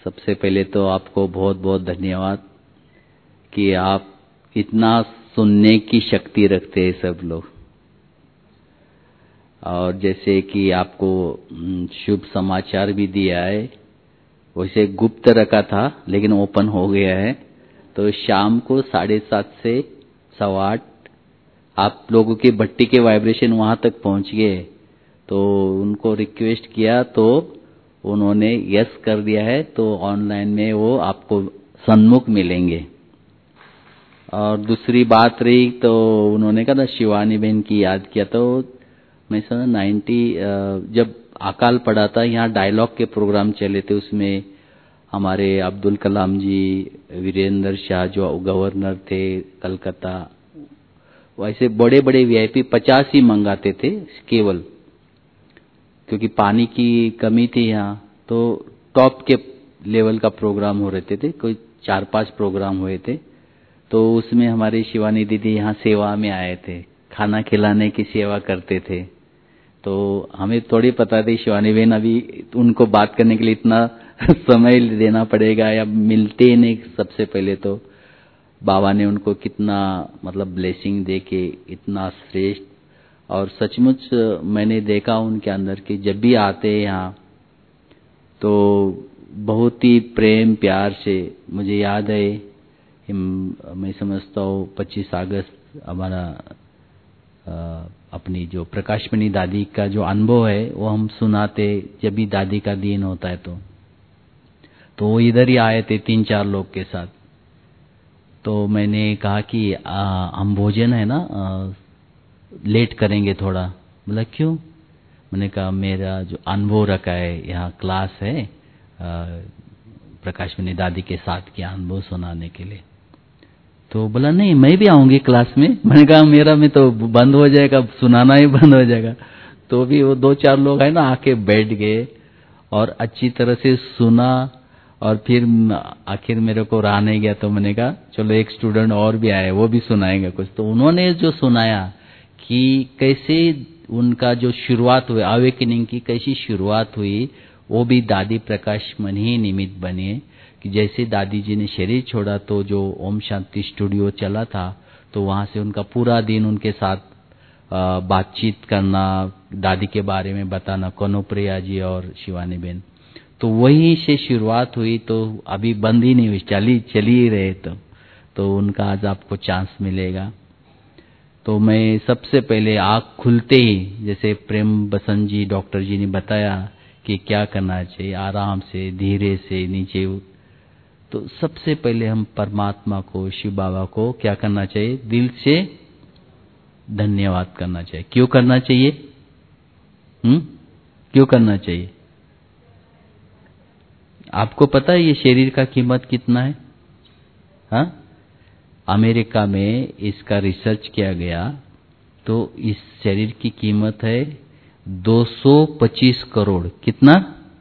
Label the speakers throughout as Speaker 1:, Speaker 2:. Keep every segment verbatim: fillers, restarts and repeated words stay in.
Speaker 1: सबसे पहले तो आपको बहुत बहुत धन्यवाद कि आप इतना सुनने की शक्ति रखते हैं सब लोग। और जैसे कि आपको शुभ समाचार भी दिया है, वैसे गुप्त रखा था लेकिन ओपन हो गया है। तो शाम को साढ़े सात से सवा आठ आप लोगों के भट्टी के वाइब्रेशन वहां तक पहुंच गए, तो उनको रिक्वेस्ट किया तो उन्होंने यस कर दिया है। तो ऑनलाइन में वो आपको सन्मुख मिलेंगे। और दूसरी बात रही तो उन्होंने कहा था शिवानी बहन की याद किया, तो मैं समझा नाइन्टी जब अकाल पड़ा था यहाँ डायलॉग के प्रोग्राम चले थे, उसमें हमारे अब्दुल कलाम जी, वीरेंद्र शाह जो गवर्नर थे कलकत्ता, वैसे बड़े बड़े वीआईपी पचास ही मंगाते थे केवल, क्योंकि पानी की कमी थी यहाँ। तो टॉप के लेवल का प्रोग्राम हो रहे थे, कोई चार पांच प्रोग्राम हुए थे। तो उसमें हमारी शिवानी दीदी यहाँ सेवा में आए थे, खाना खिलाने की सेवा करते थे। तो हमें थोड़ी पता थी शिवानी बहन अभी उनको बात करने के लिए इतना समय देना पड़ेगा या मिलते ही नहीं। सबसे पहले तो बाबा ने उनको कितना मतलब ब्लेसिंग दे के इतना श्रेष्ठ, और सचमुच मैंने देखा उनके अंदर कि जब भी आते हैं यहाँ तो बहुत ही प्रेम प्यार से। मुझे याद है, मैं समझता हूँ पच्चीस अगस्त हमारा अपनी जो प्रकाशमणि दादी का जो अनुभव है वो हम सुनाते जब भी दादी का दिन होता है। तो तो वो इधर ही आए थे तीन चार लोग के साथ। तो मैंने कहा कि आ, हम भोजन है ना आ, लेट करेंगे थोड़ा। बोला क्यों? मैंने कहा मेरा जो अनुभव रखा है यहाँ क्लास है प्रकाशमणि दादी के साथ के अनुभव सुनाने के लिए। तो बोला नहीं मैं भी आऊंगी क्लास में। मैंने कहा मेरा में तो बंद हो जाएगा, सुनाना ही बंद हो जाएगा। तो भी वो दो चार लोग है ना आके बैठ गए और अच्छी तरह से सुना। और फिर आखिर मेरे को रहा नहीं गया, तो मैंने कहा चलो एक स्टूडेंट और भी आए, वो भी सुनाएंगे कुछ। तो उन्होंने जो सुनाया कि कैसे उनका जो शुरुआत हुई अवेकनिंग की, कैसी शुरुआत हुई, वो भी दादी प्रकाशमणि ही निमित्त बने। कि जैसे दादी जी ने शरीर छोड़ा तो जो ओम शांति स्टूडियो चला था, तो वहां से उनका पूरा दिन उनके साथ बातचीत करना, दादी के बारे में बताना, कनुप्रिया जी और शिवानी बहन, तो वहीं से शुरुआत हुई। तो अभी बंद ही नहीं हुई, चली चली ही रहे। तो तो उनका आज आपको चांस मिलेगा। तो मैं सबसे पहले आँख खुलते ही, जैसे प्रेम बसंत जी डॉक्टर जी ने बताया कि क्या करना चाहिए, आराम से धीरे से नीचे। तो सबसे पहले हम परमात्मा को, शिव बाबा को क्या करना चाहिए? दिल से धन्यवाद करना चाहिए। क्यों करना चाहिए? हम्म क्यों करना चाहिए? आपको पता है ये शरीर का कीमत कितना है? हाँ, अमेरिका में इसका रिसर्च किया गया तो इस शरीर की कीमत है दो सौ पच्चीस करोड़। कितना?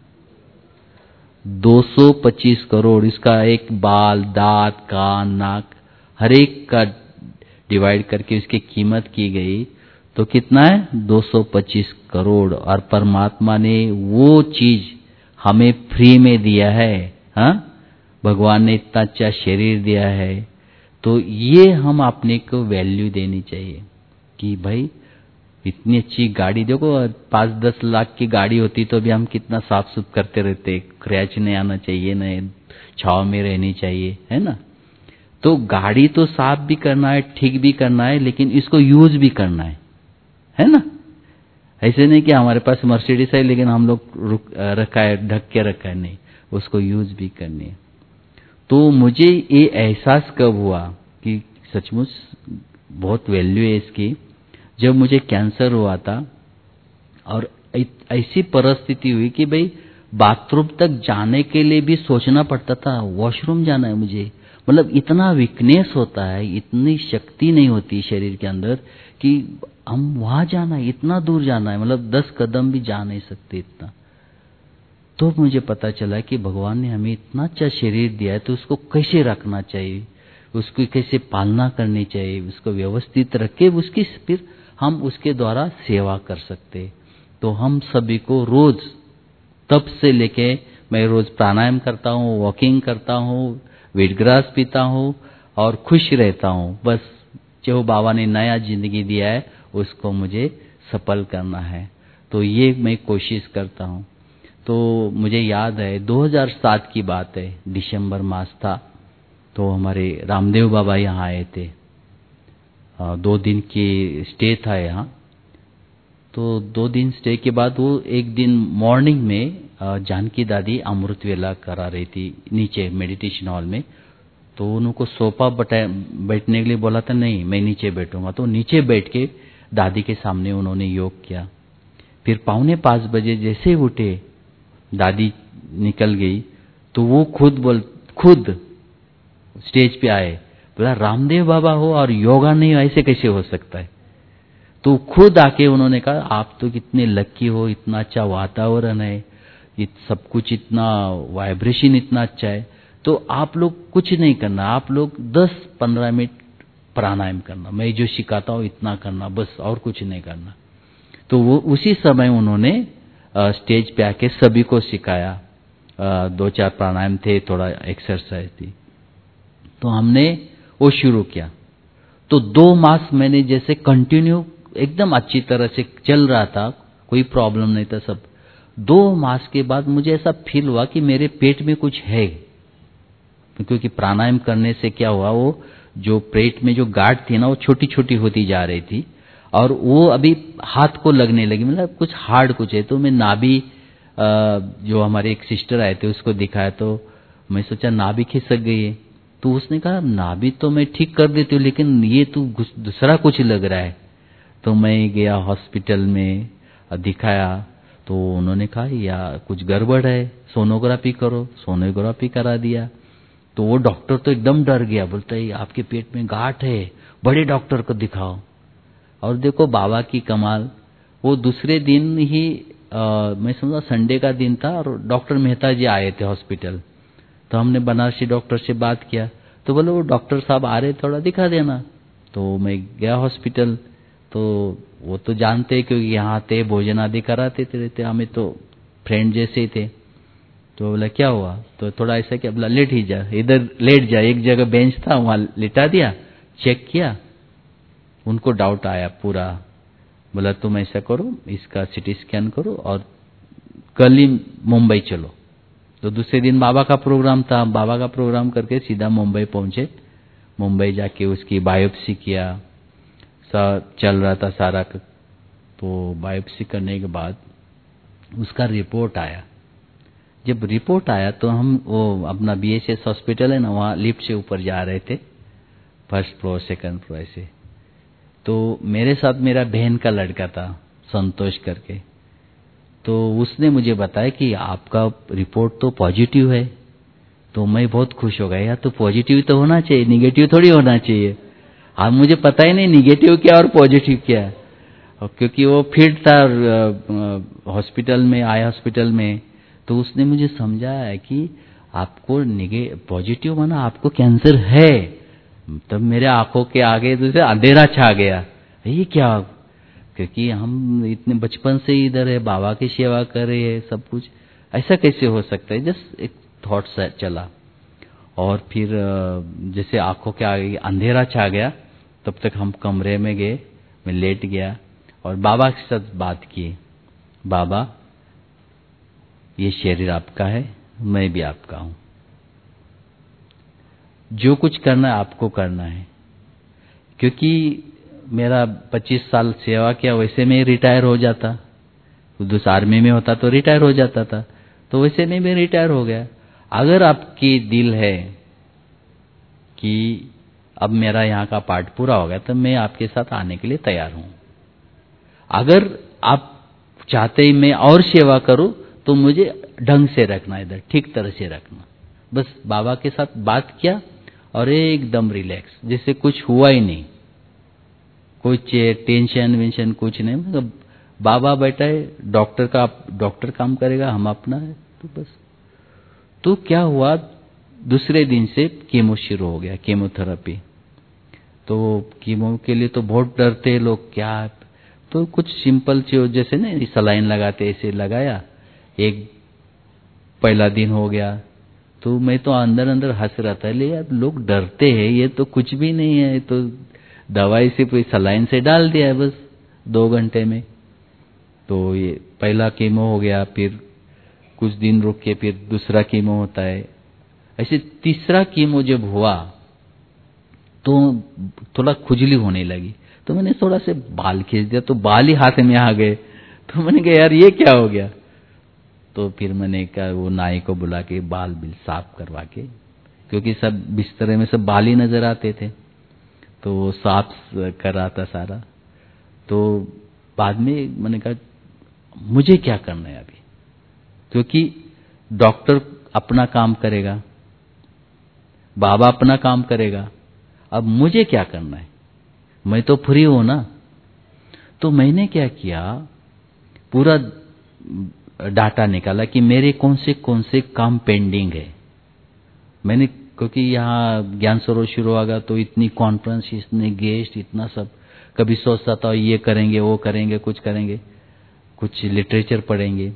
Speaker 1: दो सौ पच्चीस करोड़। इसका एक बाल, दांत, कान, नाक हर एक का डिवाइड करके इसकी कीमत की गई तो कितना है? दो सौ पच्चीस करोड़। और परमात्मा ने वो चीज हमें फ्री में दिया है। हाँ, भगवान ने इतना अच्छा शरीर दिया है, तो ये हम अपने को वैल्यू देनी चाहिए कि भाई इतनी अच्छी गाड़ी, देखो पाँच दस लाख की गाड़ी होती तो भी हम कितना साफ सुथ करते रहते, क्रैच नहीं आना चाहिए, न छाव में रहनी चाहिए, है ना। तो गाड़ी तो साफ भी करना है, ठीक भी करना है, लेकिन इसको यूज भी करना है, है ना। ऐसे नहीं कि हमारे पास मर्सिडीज है लेकिन हम लोग रखा है, ढक के रखा है, नहीं, उसको यूज भी करनी है। तो मुझे ये एहसास कब हुआ कि सचमुच बहुत वैल्यू है इसकी, जब मुझे कैंसर हुआ था और ऐसी परिस्थिति हुई कि भाई बाथरूम तक जाने के लिए भी सोचना पड़ता था, वॉशरूम जाना है मुझे। मतलब इतना वीकनेस होता है, इतनी शक्ति नहीं होती शरीर के अंदर कि हम वहां जाना है, इतना दूर जाना है, मतलब दस कदम भी जा नहीं सकते इतना। तो मुझे पता चला कि भगवान ने हमें इतना अच्छा शरीर दिया है तो उसको कैसे रखना चाहिए, उसकी कैसे पालना करनी चाहिए, उसको व्यवस्थित रख के उसकी फिर हम उसके द्वारा सेवा कर सकते। तो हम सभी को रोज तब से लेके मैं रोज प्राणायाम करता हूँ, वॉकिंग करता हूँ, वीट ग्रास पीता हूँ और खुश रहता हूँ। बस जो बाबा ने नया जिंदगी दिया है उसको मुझे सफल करना है, तो ये मैं कोशिश करता हूँ। तो मुझे याद है दो हज़ार सात की बात है, दिसंबर मास था, तो हमारे रामदेव बाबा यहाँ आए थे। दो दिन की स्टे था यहाँ। तो दो दिन स्टे के बाद वो एक दिन मॉर्निंग में जानकी दादी अमृत वेला करा रही थी नीचे मेडिटेशन हॉल में। तो उनको सोफा बैठने के लिए बोला था, नहीं मैं नीचे बैठूंगा। तो नीचे बैठ के दादी के सामने उन्होंने योग किया। फिर पौने पाँच बजे जैसे उठे, दादी निकल गई, तो वो खुद बोल खुद स्टेज पे आए, बोला रामदेव बाबा हो और योगा नहीं, ऐसे कैसे हो सकता है। तो खुद आके उन्होंने कहा आप तो कितने लकी हो, इतना अच्छा वातावरण है, ये सब कुछ इतना वाइब्रेशन इतना अच्छा है, तो आप लोग कुछ नहीं करना, आप लोग दस पंद्रह मिनट प्राणायाम करना, मैं जो सिखाता हूँ इतना करना, बस और कुछ नहीं करना। तो वो उसी समय उन्होंने स्टेज पे आके सभी को सिखाया। दो चार प्राणायाम थे, थोड़ा एक्सरसाइज थी, तो हमने वो शुरू किया। तो दो मास मैंने जैसे कंटिन्यू एकदम अच्छी तरह से चल रहा था, कोई प्रॉब्लम नहीं था सब। दो मास के बाद मुझे ऐसा फील हुआ कि मेरे पेट में कुछ है, क्योंकि प्राणायाम करने से क्या हुआ, वो जो पेट में जो गांठ थी ना वो छोटी छोटी होती जा रही थी और वो अभी हाथ को लगने लगी, मतलब कुछ हार्ड कुछ है। तो मैं नाभि, जो हमारे एक सिस्टर आए थे उसको दिखाया, तो मैं सोचा नाभि खिसक गई है। तो उसने कहा नाभि तो मैं ठीक कर देती हूँ, लेकिन ये तो दूसरा कुछ लग रहा है। तो मैं गया हॉस्पिटल में, दिखाया, तो उन्होंने कहा या कुछ गड़बड़ है, सोनोग्राफी करो। सोनोग्राफी करा दिया। तो वो डॉक्टर तो एकदम डर गया, बोलता है आपके पेट में गांठ है, बड़े डॉक्टर को दिखाओ। और देखो बाबा की कमाल, वो दूसरे दिन ही आ, मैं समझा संडे का दिन था और डॉक्टर मेहता जी आए थे हॉस्पिटल। तो हमने बनारसी डॉक्टर से बात किया, तो बोले वो डॉक्टर साहब आ रहे, थोड़ा दिखा देना। तो मैं गया हॉस्पिटल, तो वो तो जानते क्योंकि यहाँ थे, भोजन आदि कराते रहते, हमें तो फ्रेंड जैसे ही थे। तो बोला क्या हुआ, तो थोड़ा ऐसा क्या, बोला लेट ही जा, इधर लेट जा, एक जगह बेंच था वहाँ लिटा दिया, चेक किया। उनको डाउट आया पूरा, बोला तुम ऐसा करो, इसका सिटी स्कैन करो और कल ही मुंबई चलो। तो दूसरे दिन बाबा का प्रोग्राम था, बाबा का प्रोग्राम करके सीधा मुंबई पहुंचे। मुंबई जाके उसकी बायोप्सी किया, सब चल रहा था सारा। तो बायोप्सी करने के बाद उसका रिपोर्ट आया। जब रिपोर्ट आया तो हम वो अपना बी एस एस हॉस्पिटल है ना, वहाँ लिफ्ट से ऊपर जा रहे थे, फर्स्ट फ्लोर सेकंड फ्लोर ऐसे। तो मेरे साथ मेरा बहन का लड़का था संतोष करके, तो उसने मुझे बताया कि आपका रिपोर्ट तो पॉजिटिव है। तो मैं बहुत खुश हो गया, यार तो पॉजिटिव तो होना चाहिए, निगेटिव थोड़ी होना चाहिए। अब मुझे पता ही नहीं निगेटिव क्या और पॉजिटिव क्या है, क्योंकि वो फिट था हॉस्पिटल में, आया हॉस्पिटल में। तो उसने मुझे समझाया कि आपको पॉजिटिव माना आपको कैंसर है। तब मेरे आंखों के आगे तो अंधेरा छा गया, ये क्या, क्योंकि हम इतने बचपन से ही इधर है, बाबा की सेवा कर रहे हैं, सब कुछ ऐसा कैसे हो सकता है। जस्ट एक थॉट चला और फिर जैसे आंखों के आगे अंधेरा छा गया, तब तक हम कमरे में गए, मैं लेट गया और बाबा के साथ बात की, बाबा ये शरीर आपका है, मैं भी आपका हूँ, जो कुछ करना है आपको करना है। क्योंकि मेरा पच्चीस साल सेवा किया, वैसे में रिटायर हो जाता, दूसरा आर्मी में होता तो रिटायर हो जाता था, तो वैसे में भी रिटायर हो गया। अगर आपकी दिल है कि अब मेरा यहाँ का पार्ट पूरा हो गया, तो मैं आपके साथ आने के लिए तैयार हूँ। अगर आप चाहते ही मैं और सेवा करूँ, तो मुझे ढंग से रखना, इधर ठीक तरह से रखना। बस बाबा के साथ बात किया और एकदम रिलैक्स, जैसे कुछ हुआ ही नहीं, कुछ टेंशन वेंशन कुछ नहीं। मतलब बाबा बैठा है, डॉक्टर का डॉक्टर काम करेगा, हम अपना है, तो बस। तो क्या हुआ, दूसरे दिन से कीमो शुरू हो गया, कीमोथेरेपी। तो कीमो के लिए तो बहुत डरते हैं लोग, क्या, तो कुछ सिंपल चीज जैसे ना सलाइन लगाते ऐसे लगाया, एक पहला दिन हो गया, तो मैं तो अंदर अंदर हंस रहा था, ले यार लोग डरते हैं, ये तो कुछ भी नहीं है, तो दवाई से कोई सलाइन से डाल दिया है बस दो घंटे में। तो ये पहला कीमो हो गया, फिर कुछ दिन रुक के फिर दूसरा कीमो होता है। ऐसे तीसरा कीमो जब हुआ तो थोड़ा खुजली होने लगी, तो मैंने थोड़ा से बाल खींच दिया, तो बाल ही हाथ में आ गए। तो मैंने कहा यार ये क्या हो गया। तो फिर मैंने कहा वो नाई को बुला के बाल बिल साफ करवा के, क्योंकि सब बिस्तरे में सब बाल ही नजर आते थे, तो वो साफ कर रहा था सारा। तो बाद में मैंने कहा मुझे क्या करना है अभी, क्योंकि डॉक्टर अपना काम करेगा, बाबा अपना काम करेगा, अब मुझे क्या करना है, मैं तो फ्री हूं ना। तो मैंने क्या किया, पूरा डाटा निकाला कि मेरे कौन से कौन से काम पेंडिंग है। मैंने, क्योंकि यहाँ ज्ञान सरोवर शुरू होगा तो इतनी कॉन्फ्रेंस, इतने गेस्ट, इतना सब, कभी सोचता था ये करेंगे वो करेंगे, कुछ करेंगे, कुछ लिटरेचर पढ़ेंगे।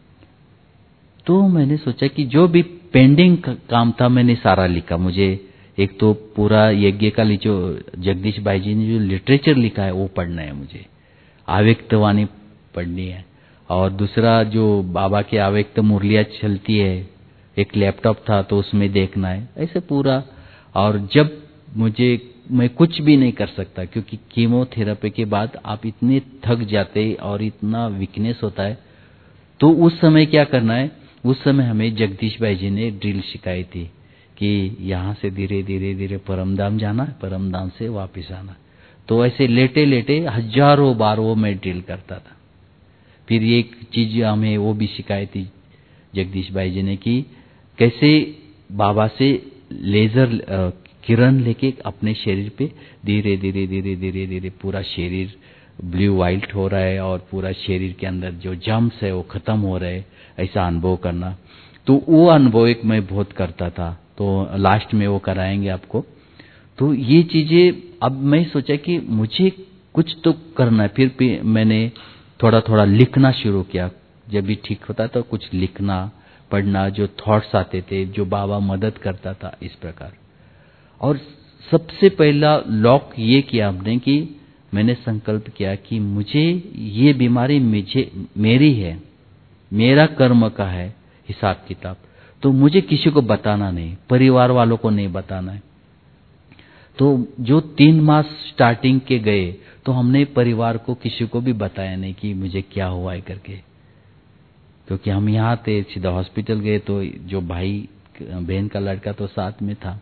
Speaker 1: तो मैंने सोचा कि जो भी पेंडिंग काम था मैंने सारा लिखा। मुझे एक तो पूरा यज्ञ का जो जगदीश भाई जी ने जो लिटरेचर लिखा है वो पढ़ना है, मुझे आव्यक्तवाणी पढ़नी है, और दूसरा जो बाबा की आव्यक्त मुरलियाँ चलती है, एक लैपटॉप था तो उसमें देखना है, ऐसे पूरा। और जब मुझे, मैं कुछ भी नहीं कर सकता, क्योंकि कीमोथेरेपी के बाद आप इतने थक जाते और इतना वीकनेस होता है, तो उस समय क्या करना है। उस समय हमें जगदीश भाई जी ने ड्रिल सिखाई थी कि यहाँ से धीरे धीरे धीरे परमधाम जाना, परमधाम से वापस आना। तो ऐसे लेटे लेटे हजारों बार वो मैं ड्रिल करता था। फिर एक चीज हमें वो भी सिखाई थी जगदीश भाई जी ने कि कैसे बाबा से लेजर किरण लेके अपने शरीर पे धीरे धीरे धीरे धीरे धीरे पूरा शरीर ब्लू वाइट हो रहा है, और पूरा शरीर के अंदर जो जम्स है वो खत्म हो रहे हैं, ऐसा अनुभव करना। तो वो अनुभव एक मैं बहुत करता था, तो लास्ट में वो कराएंगे आपको। तो ये चीजें अब मैं सोचा कि मुझे कुछ तो करना है। फिर भी मैंने थोड़ा थोड़ा लिखना शुरू किया, जब भी ठीक होता तो कुछ लिखना, पढ़ना, जो थॉट्स आते थे, जो बाबा मदद करता था, इस प्रकार। और सबसे पहला लॉक ये किया हमने कि मैंने संकल्प किया कि मुझे ये बीमारी मुझे मेरी है, मेरा कर्म का है हिसाब किताब, तो मुझे किसी को बताना नहीं, परिवार वालों को नहीं बताना है। तो जो तीन मास स्टार्टिंग के गए तो हमने परिवार को किसी को भी बताया नहीं कि मुझे क्या हुआ है करके, क्योंकि हम यहाँ थे, सीधा हॉस्पिटल गए तो जो भाई बहन का लड़का तो साथ में था।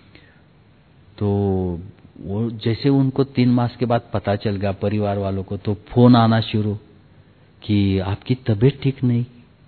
Speaker 1: तो वो जैसे उनको तीन मास के बाद पता चल गया परिवार वालों को, तो फोन आना शुरू कि आपकी तबीयत ठीक नहीं।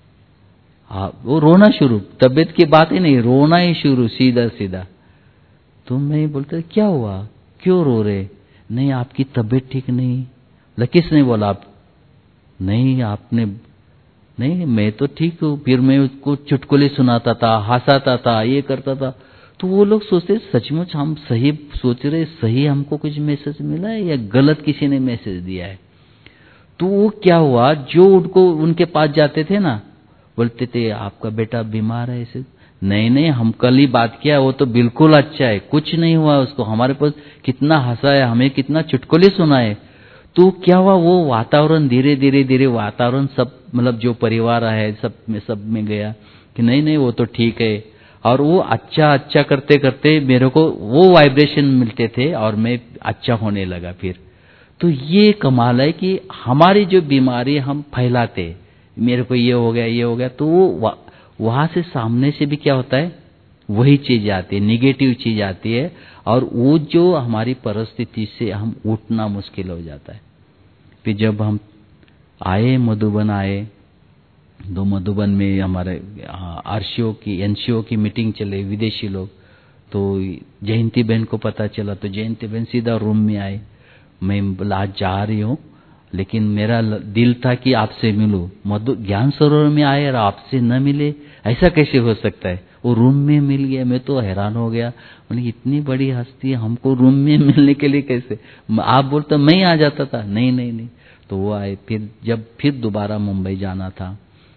Speaker 1: आप, वो रोना शुरू, तबीयत की बात ही नहीं, रोना ही शुरू सीधा सीधा। तो मैं बोलता क्या हुआ, क्यों रो रहे। नहीं आपकी तबीयत ठीक नहीं। बोला किसने बोला आप। नहीं आपने। नहीं मैं तो ठीक हूँ। फिर मैं उसको चुटकुले सुनाता था, हंसाता था, ये करता था। तो वो लोग सोचते सचमुच हम सही सोच रहे, सही हमको कुछ मैसेज मिला है या गलत किसी ने मैसेज दिया है। तो वो क्या हुआ, जो उनको उनके पास जाते थे ना, बोलते थे आपका बेटा बीमार है ऐसे। नहीं नहीं हम कल ही बात किया, वो तो बिल्कुल अच्छा है, कुछ नहीं हुआ उसको, हमारे पास कितना हंसाया, हमें कितना चुटकुले सुनाए। तो क्या हुआ, वो वातावरण धीरे धीरे धीरे वातावरण सब, मतलब जो परिवार है सब में सब में गया कि नहीं नहीं वो तो ठीक है। और वो अच्छा अच्छा करते करते मेरे को वो वाइब्रेशन मिलते थे और मैं अच्छा होने लगा फिर। तो ये कमाल है कि हमारी जो बीमारी हम फैलाते, मेरे को ये हो गया ये हो गया, तो वो वहां से सामने से भी क्या होता है, वही चीज आती है, निगेटिव चीज आती है, और वो जो हमारी परिस्थिति से हम उठना मुश्किल हो जाता है। फिर जब हम आए मधुबन आए, दो मधुबन में हमारे आरसीओ की एनसीओ की मीटिंग चले, विदेशी लोग, तो जयंती बहन को पता चला, तो जयंती बहन सीधा रूम में आए। मैं बोला आज जा रही हूँ, लेकिन मेरा दिल था कि आपसे मिलूं। मधु ज्ञान सरोवर में आए और आपसे न मिले, ऐसा कैसे हो सकता है। वो रूम में मिल गया, मैं तो हैरान हो गया। मैंने इतनी बड़ी हस्ती हमको रूम में मिलने के लिए कैसे, आप बोलते मैं आ जाता था। नहीं नहीं नहीं, तो वो आए। फिर जब फिर दोबारा मुंबई जाना था,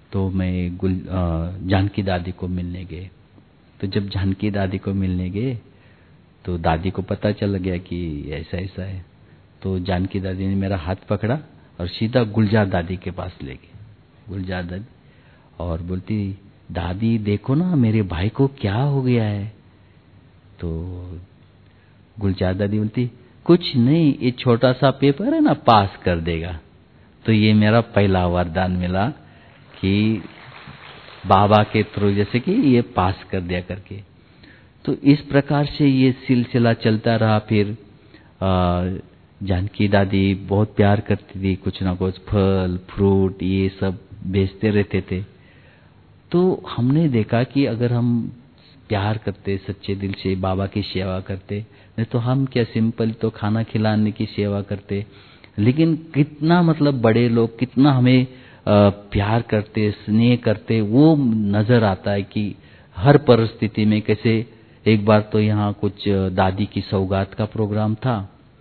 Speaker 1: तो मैं गुल जानकी दादी को मिलने गए। तो जब जानकी दादी को मिलने गए तो दादी को पता चल गया कि ऐसा ऐसा है। तो जानकी दादी ने मेरा हाथ पकड़ा और सीधा गुलजार दादी के पास ले गए। गुलजार दादी और बोलती, दादी देखो ना मेरे भाई को क्या हो गया है। तो गुलजार दादी बोलती, कुछ नहीं, ये छोटा सा पेपर है ना, पास कर देगा। तो ये मेरा पहला वरदान मिला कि बाबा के थ्रू जैसे कि ये पास कर दिया करके। तो इस प्रकार से ये सिलसिला चलता रहा। फिर जानकी दादी बहुत प्यार करती थी, कुछ ना कुछ फल फ्रूट ये सब बेचते रहते थे। तो हमने देखा कि अगर हम प्यार करते, सच्चे दिल से बाबा की सेवा करते, नहीं तो हम क्या सिंपल तो खाना खिलाने की सेवा करते, लेकिन कितना मतलब बड़े लोग कितना हमें प्यार करते, स्नेह करते, वो नजर आता है कि हर परिस्थिति में कैसे। एक बार तो यहाँ कुछ दादी की सौगात का प्रोग्राम था,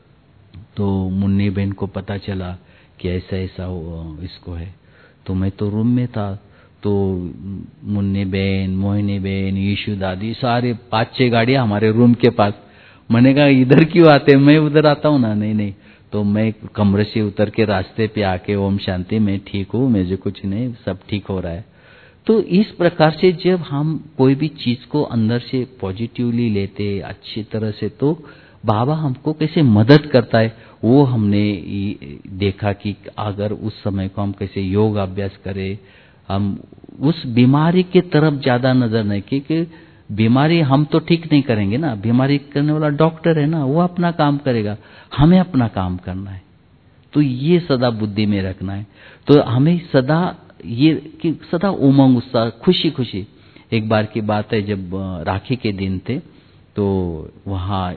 Speaker 1: तो मुन्नी बहन को पता चला कि ऐसा ऐसा इसको है। तो मैं तो रूम में था, तो मुन्नी बहन, मोहिनी बहन, यीशु दादी, सारे पांच छह गाड़ियां हमारे रूम के पास। मैंने कहा इधर क्यों आते, मैं उधर आता हूँ ना। नहीं नहीं, तो मैं कमरे से उतर के रास्ते पे आके, ओम शांति, मैं ठीक हूँ, मुझे कुछ नहीं, सब ठीक हो रहा है। तो इस प्रकार से जब हम कोई भी चीज को अंदर से पॉजिटिवली लेते अच्छी तरह से, तो बाबा हमको कैसे मदद करता है वो हमने देखा कि अगर उस समय को हम कैसे योग अभ्यास करें, हम उस बीमारी के तरफ ज्यादा नजर नहीं, क्योंकि बीमारी हम तो ठीक नहीं करेंगे ना, बीमारी करने वाला डॉक्टर है ना, वो अपना काम करेगा, हमें अपना काम करना है। तो ये सदा बुद्धि में रखना है। तो हमें सदा ये कि सदा उमंग उत्साह खुशी खुशी। एक बार की बात है, जब राखी के दिन थे, तो वहाँ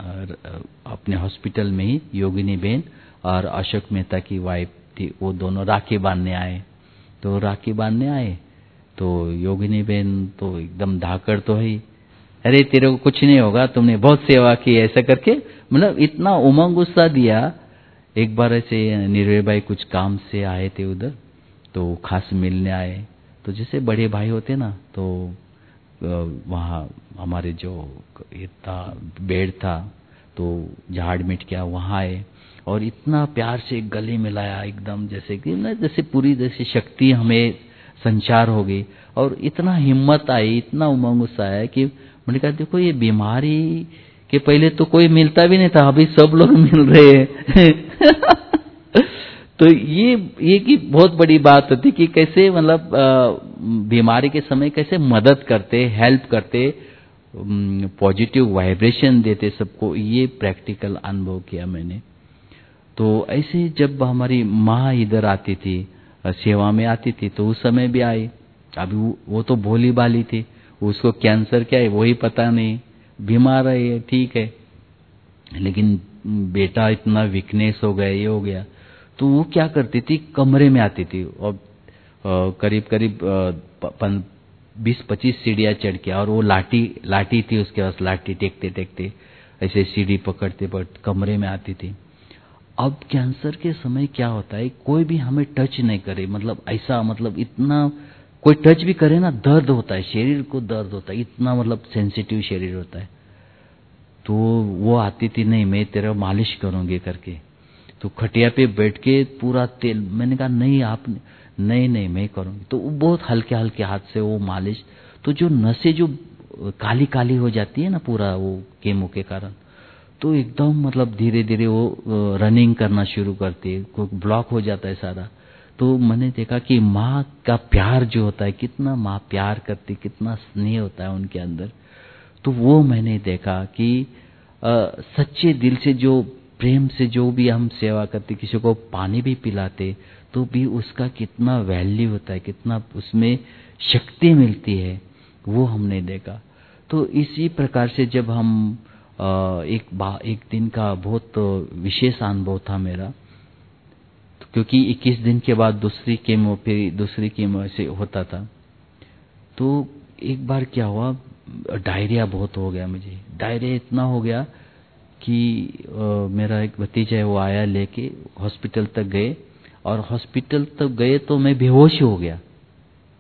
Speaker 1: अपने हॉस्पिटल में ही योगिनी बहन और अशोक मेहता की वाइफ थी, वो दोनों राखी बांधने आए। तो राखी बांधने आए तो योगिनी बहन तो एकदम धाकड़ तो है, अरे तेरे को कुछ नहीं होगा, तुमने बहुत सेवा की, ऐसा करके मतलब इतना उमंग उत्साह दिया। एक बार ऐसे निर्भय भाई कुछ काम से आए थे उधर, तो खास मिलने आए। तो जैसे बड़े भाई होते ना, तो वहाँ हमारे जो था बेड था, तो झाड़ मिट गया, वहाँ आए और इतना प्यार से गले मिलाया, एकदम जैसे कि ना जैसे पूरी जैसे शक्ति हमें संचार हो गई और इतना हिम्मत आई, इतना उमंग उत्साह आया कि मैंने कहा देखो ये बीमारी के पहले तो कोई मिलता भी नहीं था, अभी सब लोग मिल रहे हैं। तो ये ये की बहुत बड़ी बात होती कि कैसे मतलब बीमारी के समय कैसे मदद करते, हेल्प करते, पॉजिटिव वाइब्रेशन देते सबको, ये प्रैक्टिकल अनुभव किया मैंने। तो ऐसे जब हमारी माँ इधर आती थी, सेवा में आती थी, तो उस समय भी आई। अभी वो, वो तो भोली भाली थी, उसको कैंसर क्या है वही पता नहीं, बीमार है ठीक है, लेकिन बेटा इतना वीकनेस हो गया, ये हो गया। तो वो क्या करती थी, कमरे में आती थी और करीब करीब बीस पच्चीस सीढ़ियाँ चढ़ के, और वो लाठी लाठी थी उसके पास, लाठी टेकते टेकते ऐसे सीढ़ी पकड़ते पकड़ते कमरे में आती थी। अब कैंसर के समय क्या होता है, कोई भी हमें टच नहीं करे, मतलब ऐसा मतलब इतना कोई टच भी करे ना दर्द होता है, शरीर को दर्द होता है, इतना मतलब सेंसिटिव शरीर होता है। तो वो आती थी, नहीं मैं तेरा मालिश करूंगी करके, तो खटिया पे बैठ के पूरा तेल, मैंने कहा नहीं आप नहीं नहीं मैं करूंगी। तो वो बहुत हल्के हल्के हाथ से वो मालिश, तो जो नसें जो काली काली हो जाती है ना पूरा वो केमो के कारण, तो एकदम मतलब धीरे धीरे वो रनिंग करना शुरू करती है, कोई ब्लॉक हो जाता है सारा। तो मैंने देखा कि माँ का प्यार जो होता है, कितना माँ प्यार करती, कितना स्नेह होता है उनके अंदर। तो वो मैंने देखा कि आ, सच्चे दिल से जो प्रेम से जो भी हम सेवा करते, किसी को पानी भी पिलाते, तो भी उसका कितना वैल्यू होता है, कितना उसमें शक्ति मिलती है, वो हमने देखा। तो इसी प्रकार से जब हम एक बा एक दिन का बहुत विशेष अनुभव था मेरा, क्योंकि इक्कीस दिन के बाद दूसरी केमो, फिर दूसरी केमो ऐसे होता था। तो एक बार क्या हुआ, डायरिया बहुत हो गया मुझे, डायरिया इतना हो गया कि आ, मेरा एक भतीजा है वो आया लेके, हॉस्पिटल तक गए, और हॉस्पिटल तक गए तो मैं बेहोश हो गया।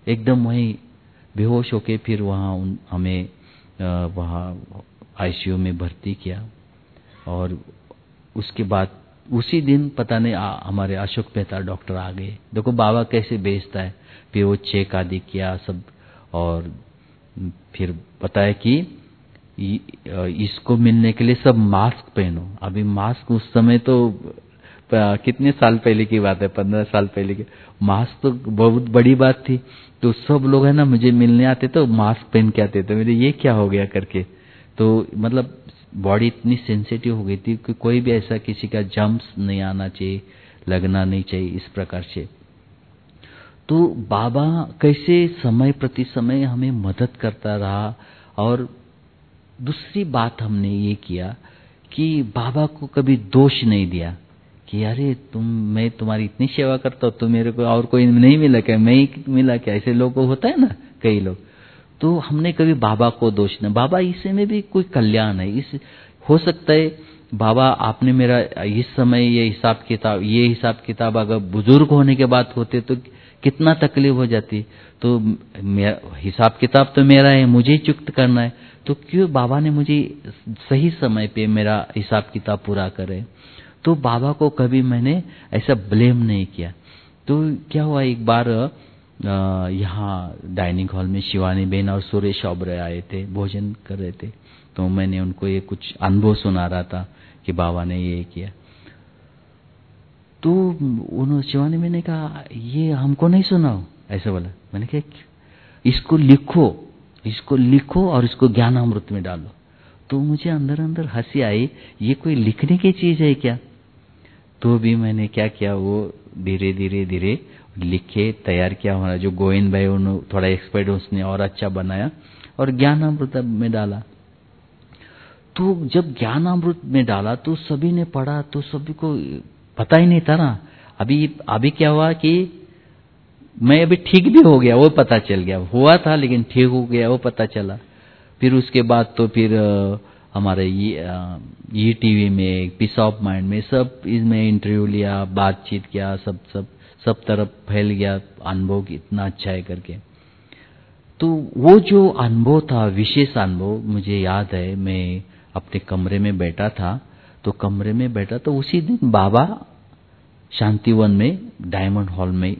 Speaker 1: एकदम वहीं बेहोश होके फिर वहाँ उन हमें वहाँ आईसीयू में भर्ती किया। और उसके बाद उसी दिन पता नहीं आ, हमारे अशोक मेहता डॉक्टर आ गए। देखो बाबा कैसे बेचता है। फिर वो चेक आदि किया सब, और फिर बताया कि इसको मिलने के लिए सब मास्क पहनो। अभी मास्क उस समय तो कितने साल पहले की बात है, पंद्रह साल पहले की। मास्क तो बहुत बड़ी बात थी। तो सब लोग है ना मुझे मिलने आते तो मास्क पहन के आते थे। मेरे ये क्या हो गया करके, तो मतलब बॉडी इतनी सेंसिटिव हो गई थी कि कोई भी ऐसा किसी का जम्स नहीं आना चाहिए, लगना नहीं चाहिए, इस प्रकार से। तो बाबा कैसे समय प्रति समय हमें मदद करता रहा। और दूसरी बात हमने ये किया कि बाबा को कभी दोष नहीं दिया कि अरे तुम, मैं तुम्हारी इतनी सेवा करता हूँ तो मेरे को और कोई नहीं मिला क्या, मैं ही मिला क्या, ऐसे लोगों को होता है ना कई लोग। तो हमने कभी बाबा को दोष न, बाबा इसी में भी कोई कल्याण है। इस हो सकता है बाबा आपने मेरा इस समय ये हिसाब किताब ये हिसाब किताब अगर बुजुर्ग होने के बाद होते तो कितना तकलीफ हो जाती। तो हिसाब किताब तो मेरा है, मुझे ही चुक्त करना है, तो क्यों बाबा ने मुझे सही समय पे मेरा हिसाब किताब पूरा करे। तो बाबा को कभी मैंने ऐसा ब्लेम नहीं किया। तो क्या हुआ, एक बार यहाँ डाइनिंग हॉल में शिवानी बहन और सुरेश ओबराय आए थे, भोजन कर रहे थे। तो मैंने उनको ये कुछ अनुभव सुना रहा था कि बाबा ने ये किया। तो उन्होंने शिवानी बहन ने कहा ये हमको नहीं सुनाओ, ऐसा बोला। मैंने कहा इसको लिखो, इसको लिखो और इसको ज्ञानामृत में डालो। तो मुझे अंदर अंदर हंसी आई, ये कोई लिखने की चीज है क्या। तो भी मैंने क्या किया, वो धीरे धीरे धीरे लिखे, तैयार किया। हमारा जो गोविंद भाई उन्होंने थोड़ा एक्सपर्ट, उसने और अच्छा बनाया और ज्ञानामृत में डाला। तो जब ज्ञानामृत में डाला तो सभी ने पढ़ा, तो सभी को पता ही नहीं था ना। अभी अभी क्या हुआ कि मैं अभी ठीक भी हो गया, वो पता चल गया। हुआ था लेकिन ठीक हो गया, वो पता चला। फिर उसके बाद तो फिर हमारे ये ये टीवी में, पीस ऑफ माइंड में, सब इसमें इंटरव्यू लिया, बातचीत किया, सब सब सब तरफ फैल गया अनुभव इतना अच्छा है करके। तो वो जो अनुभव था, विशेष अनुभव, मुझे याद है मैं अपने कमरे में बैठा था। तो कमरे में बैठा तो उसी दिन बाबा शांतिवन में डायमंड हॉल में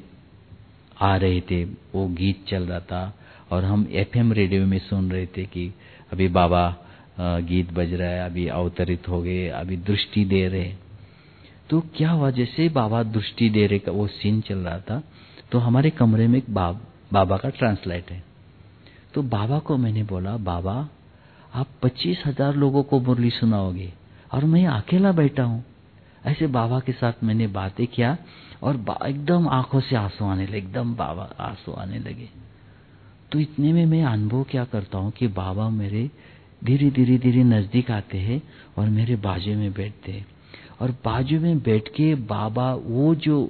Speaker 1: आ रहे थे। वो गीत चल रहा था और हम एफएम रेडियो में सुन रहे थे कि अभी बाबा गीत बज रहा है, अभी अवतरित हो गए, अभी दृष्टि दे रहे। तो क्या हुआ, जैसे बाबा दृष्टि दे रहे का वो सीन चल रहा था, तो हमारे कमरे में एक बाब, बाबा का ट्रांसलेट है। तो बाबा को मैंने बोला, बाबा आप पच्चीस हजार लोगों को मुरली सुनाओगे और मैं अकेला बैठा हूँ। ऐसे बाबा के साथ मैंने बातें किया और एकदम आंखों से आंसू आने लगे, एकदम बाबा आंसू आने लगे। तो इतने में मैं अनुभव क्या करता हूँ कि बाबा मेरे धीरे धीरे धीरे नजदीक आते हैं और मेरे बाजू में बैठते हैं। और बाजू में बैठ के बाबा, वो जो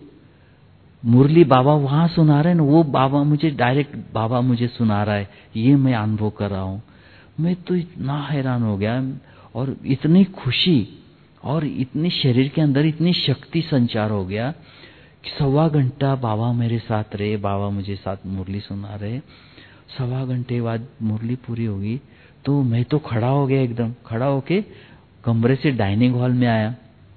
Speaker 1: मुरली बाबा वहां सुना रहे हैं ना, वो बाबा मुझे डायरेक्ट बाबा मुझे सुना रहा है, ये मैं अनुभव कर रहा हूँ। मैं तो इतना हैरान हो गया और इतनी खुशी और इतनी शरीर के अंदर इतनी शक्ति संचार हो गया कि सवा घंटा बाबा मेरे साथ रहे, बाबा मुझे साथ मुरली सुना रहे। सवा घंटे बाद मुरली पूरी होगी तो मैं तो खड़ा हो गया, एकदम खड़ा होके कमरे से डाइनिंग हॉल में आया।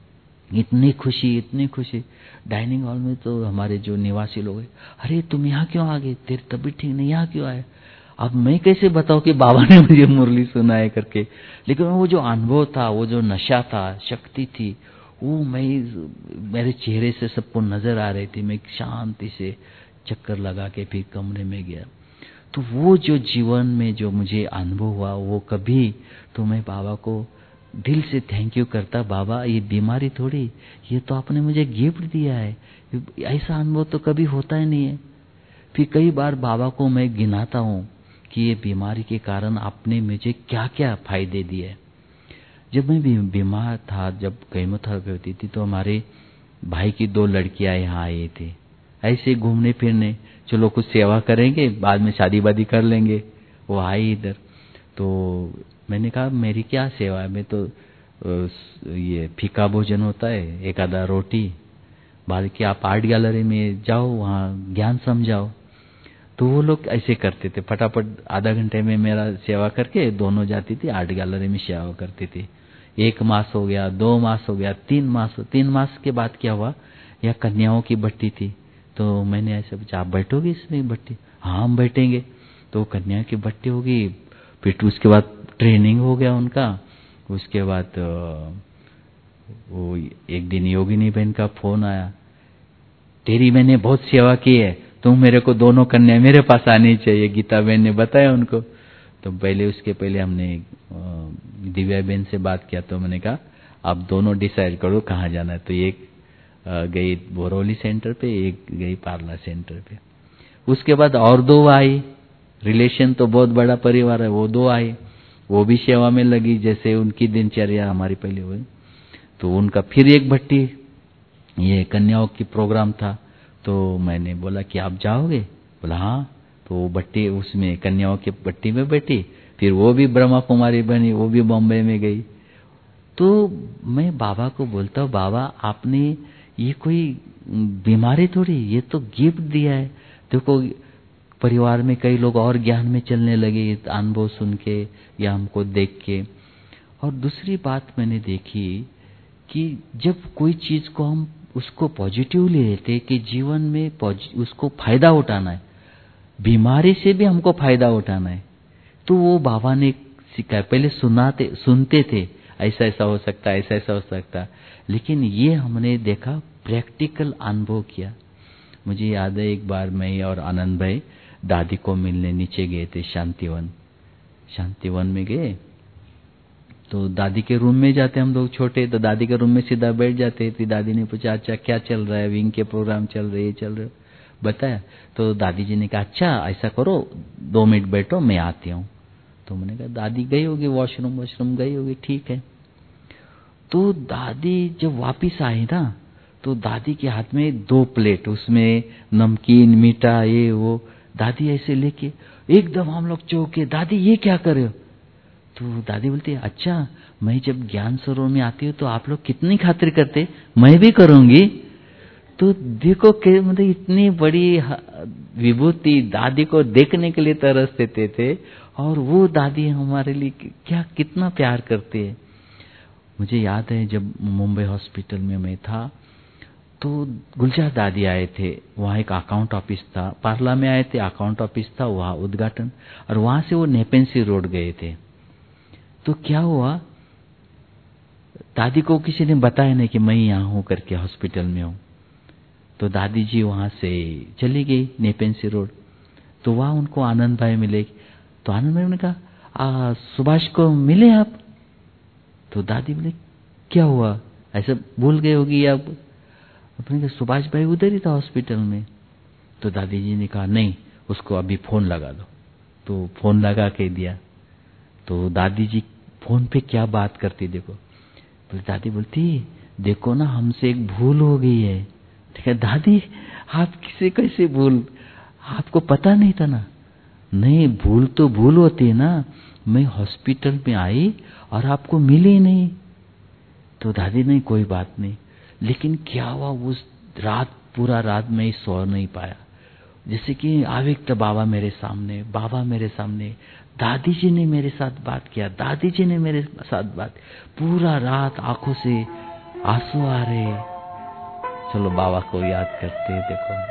Speaker 1: इतनी खुशी, इतनी खुशी। डाइनिंग हॉल में तो हमारे जो निवासी लोग हैं, अरे तुम यहाँ क्यों आ गए, तेरी तबीयत ठीक नहीं, यहाँ क्यों आए। अब मैं कैसे बताऊं कि बाबा ने मुझे मुरली सुनाए करके। लेकिन वो जो अनुभव था, वो जो नशा था, शक्ति थी, वो मैं मेरे चेहरे से सबको नजर आ रही थी। मैं शांति से चक्कर लगा के फिर कमरे में गया। तो वो जो जीवन में जो मुझे अनुभव हुआ, वो कभी तो मैं बाबा को दिल से थैंक यू करता। बाबा ये बीमारी थोड़ी, ये तो आपने मुझे गिफ्ट दिया है, ऐसा अनुभव तो कभी होता ही नहीं है। फिर कई बार बाबा को मैं गिनाता हूँ कि ये बीमारी के कारण आपने मुझे क्या क्या फायदे दिए। जब मैं बीमार था, जब केमोथेरेपी होती थी, तो हमारे भाई की दो लड़कियां यहाँ आए थे, ऐसे घूमने फिरने, चलो कुछ सेवा करेंगे, बाद में शादी वादी कर लेंगे। वो आई इधर, तो मैंने कहा मेरी क्या सेवा है, मैं तो ये फीका भोजन होता है, एक आधा रोटी, बाद की आप आर्ट गैलरी में जाओ, वहाँ ज्ञान समझाओ। तो वो लोग ऐसे करते थे, फटाफट आधा घंटे में मेरा सेवा करके दोनों जाती थी, आर्ट गैलरी में सेवा करती थी। एक मास हो गया, दो मास हो गया, तीन मास हो तीन मास के बाद क्या हुआ, यह कन्याओं की भट्टी थी, तो मैंने ऐसे पूछा, आप बैठोगे इसमें भट्टी? हाँ हम बैठेंगे। तो कन्या की भट्टी होगी, फिर उसके बाद ट्रेनिंग हो गया उनका। उसके बाद वो एक दिन योगिनी बहन का फोन आया, तेरी मैंने बहुत सेवा की है, तुम मेरे को दोनों कन्या मेरे पास आनी चाहिए। गीता बहन ने बताया उनको। तो पहले उसके पहले हमने दिव्या बहन से बात किया, तो मैंने कहा आप दोनों डिसाइड करो कहाँ जाना है। तो एक गई बोरौली सेंटर पे, एक गई पार्ला सेंटर पे। उसके बाद और दो आई, रिलेशन तो बहुत बड़ा परिवार है, वो दो आई, वो भी सेवा में लगी, जैसे उनकी दिनचर्या हमारी पहले हुई। तो उनका फिर एक भट्टी, ये कन्याओं की प्रोग्राम था, तो मैंने बोला कि आप जाओगे? बोला हाँ। तो वो भट्टी, उसमें कन्याओं की भट्टी में बैठी, फिर वो भी ब्रह्मा कुमारी बनी, वो भी बॉम्बे में गई। तो मैं बाबा को बोलता हूँ, बाबा आपने ये कोई बीमारी थोड़ी, ये तो गिफ्ट दिया है। देखो परिवार में कई लोग और ज्ञान में चलने लगे अनुभव सुन के या हमको देख के। और दूसरी बात मैंने देखी कि जब कोई चीज को हम उसको पॉजिटिवली लेते कि जीवन में उसको फायदा उठाना है, बीमारी से भी हमको फायदा उठाना है, तो वो बाबा ने सिखाया। पहले सुनाते सुनते थे, ऐसा ऐसा हो सकता है, ऐसा ऐसा हो सकता है, लेकिन ये हमने देखा, प्रैक्टिकल अनुभव किया। मुझे याद है एक बार मैं और आनंद भाई दादी को मिलने नीचे गए थे, शांतिवन शांतिवन में गए। तो दादी के रूम में जाते हम लोग छोटे, तो दादी के रूम में सीधा बैठ जाते थे। दादी ने पूछा अच्छा क्या चल रहा है, विंग के प्रोग्राम चल रहे हैं, चल रहे बताया। तो दादी जी ने कहा अच्छा ऐसा करो, दो मिनट बैठो मैं आती हूँ। तो मैंने कहा दादी गई होगी वॉशरूम वॉशरूम गई होगी, ठीक है। तो दादी जब वापिस आई ना, तो दादी के हाथ में दो प्लेट, उसमें नमकीन मीठा ये वो, दादी ऐसे लेके एकदम हम लोग चौंके, दादी ये क्या कर रहे हो? तो दादी बोलती है अच्छा मैं जब ज्ञान सरोवर में आती हूँ तो आप लोग कितनी खातिर करते, मैं भी करूंगी। तो देखो कि मतलब इतनी बड़ी विभूति, दादी को देखने के लिए तरस देते थे, और वो दादी हमारे लिए क्या कितना प्यार करते हैं। मुझे याद है जब मुंबई हॉस्पिटल में मैं था, तो गुलजार दादी आए थे, वहाँ एक अकाउंट ऑफिस था, पार्ला में आए थे, अकाउंट ऑफिस था, वहाँ उद्घाटन, और वहाँ से वो नेपेंसी रोड गए थे। तो क्या हुआ, दादी को किसी ने बताया नहीं कि मैं यहाँ हूँ करके हॉस्पिटल में हूँ। तो दादी जी वहाँ से चली गई नेपेंसी रोड। तो वहाँ उनको आनंद भाई मिले। तो आनंद भाई ने कहा सुभाष को मिले आप? तो दादी बोले क्या हुआ, ऐसा भूल गए होगी आप? अपने कहा सुभाष भाई उधर ही था हॉस्पिटल में। तो दादी जी ने कहा नहीं, उसको अभी फोन लगा दो। तो फोन लगा के दिया। तो दादी जी फोन पे क्या बात करती देखो। तो दादी बोलती देखो ना हमसे एक भूल हो गई है। ठीक है दादी, आप किसे कैसे भूल, आपको पता नहीं था ना? नहीं, भूल तो भूल होती है ना, मैं हॉस्पिटल में आई और आपको मिली नहीं। तो दादी नहीं कोई बात नहीं, लेकिन क्या हुआ उस रात, पूरा रात में सो नहीं पाया। जैसे कि आविक्त बाबा मेरे सामने, बाबा मेरे सामने, दादी जी ने मेरे साथ बात किया, दादी जी ने मेरे साथ बात, पूरा रात आंखों से आंसू आ रहे। चलो बाबा को याद करते हैं। देखो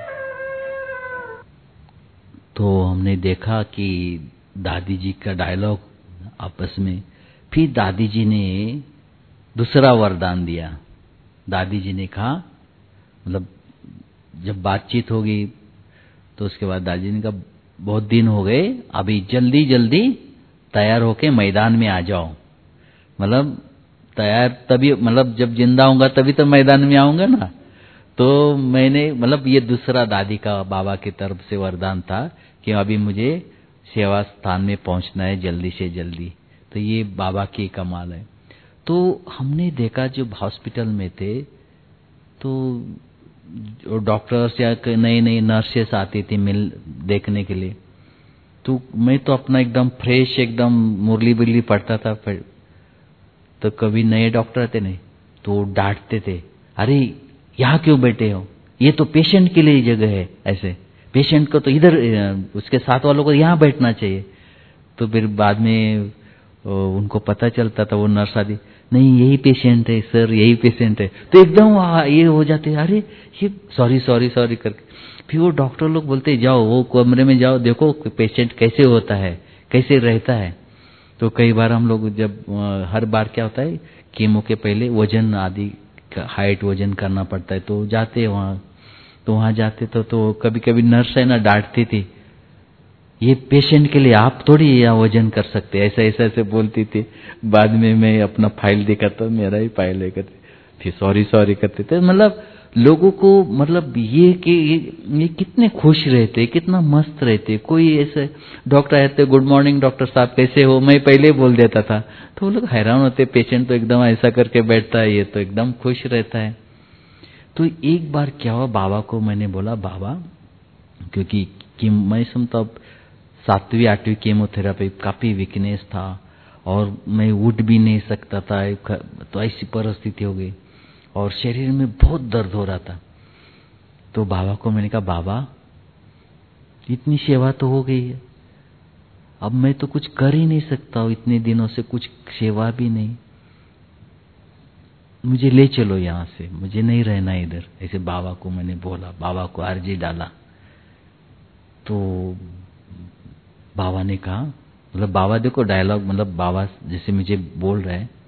Speaker 1: तो हमने देखा कि दादी जी का डायलॉग आपस में, फिर दादी जी ने दूसरा वरदान दिया। दादी जी ने कहा, मतलब जब बातचीत होगी तो उसके बाद दादी जी ने कहा बहुत दिन हो गए, अभी जल्दी जल्दी तैयार होके मैदान में आ जाओ। मतलब तैयार तभी, मतलब जब जिंदा होऊंगा तभी तो मैदान में आऊंगा ना। तो मैंने, मतलब ये दूसरा दादी का बाबा की तरफ से वरदान था कि अभी मुझे सेवा स्थान में पहुंचना है जल्दी से जल्दी। तो ये बाबा की कमाल है। तो हमने देखा जब हॉस्पिटल में थे तो डॉक्टर्स या नई नई नर्सेस आती थी मिल देखने के लिए। तो मैं तो अपना एकदम फ्रेश, एकदम मुरली बिरली पढ़ता था। फिर तो कभी नए डॉक्टर आते नहीं तो डांटते थे, अरे यहाँ क्यों बैठे हो, ये तो पेशेंट के लिए जगह है। ऐसे पेशेंट को तो इधर, उसके साथ वालों को यहाँ बैठना चाहिए। तो फिर बाद में उनको पता चलता था, वो नर्स आदि, नहीं यही पेशेंट है सर, यही पेशेंट है। तो एकदम ये हो जाते, अरे ये सॉरी सॉरी सॉरी करके। फिर वो डॉक्टर लोग बोलते जाओ वो कमरे में जाओ, देखो पेशेंट कैसे होता है, कैसे रहता है। तो कई बार हम लोग जब, हर बार क्या होता है, कीमो के पहले वजन आदि हाइट वजन करना पड़ता है, तो जाते हैं वहाँ। तो वहाँ जाते तो तो कभी कभी नर्स है ना डांटती थी, ये पेशेंट के लिए आप थोड़ी यहाँ वजन कर सकते, ऐसा ऐसा ऐसे बोलती थी। बाद में मैं अपना फाइल दिखाता, मेरा ही फाइल लेकर फिर सॉरी सॉरी करते थे। मतलब लोगों को, मतलब ये कि ये, ये कितने खुश रहते, कितना मस्त रहते। कोई ऐसे डॉक्टर आते, गुड मॉर्निंग डॉक्टर साहब कैसे हो, मैं पहले बोल देता था। तो वो लोग हैरान होते, पेशेंट तो एकदम ऐसा करके बैठता है, ये तो एकदम खुश रहता है। तो एक बार क्या हुआ, बाबा को मैंने बोला, बाबा क्योंकि कि मैं सुनता सातवीं आठवीं केमोथेरापी, काफी वीकनेस था और मैं उठ भी नहीं सकता था, तो ऐसी परिस्थिति हो गई और शरीर में बहुत दर्द हो रहा था। तो बाबा को मैंने कहा, बाबा इतनी सेवा तो हो गई है, अब मैं तो कुछ कर ही नहीं सकता हूँ, इतने दिनों से कुछ सेवा भी नहीं, मुझे ले चलो यहाँ से, मुझे नहीं रहना इधर। ऐसे बाबा को मैंने बोला, बाबा को अर्जी डाला। तो बाबा ने कहा, मतलब बाबा देखो डायलॉग, मतलब बाबा जैसे मुझे बोल रहे हैं,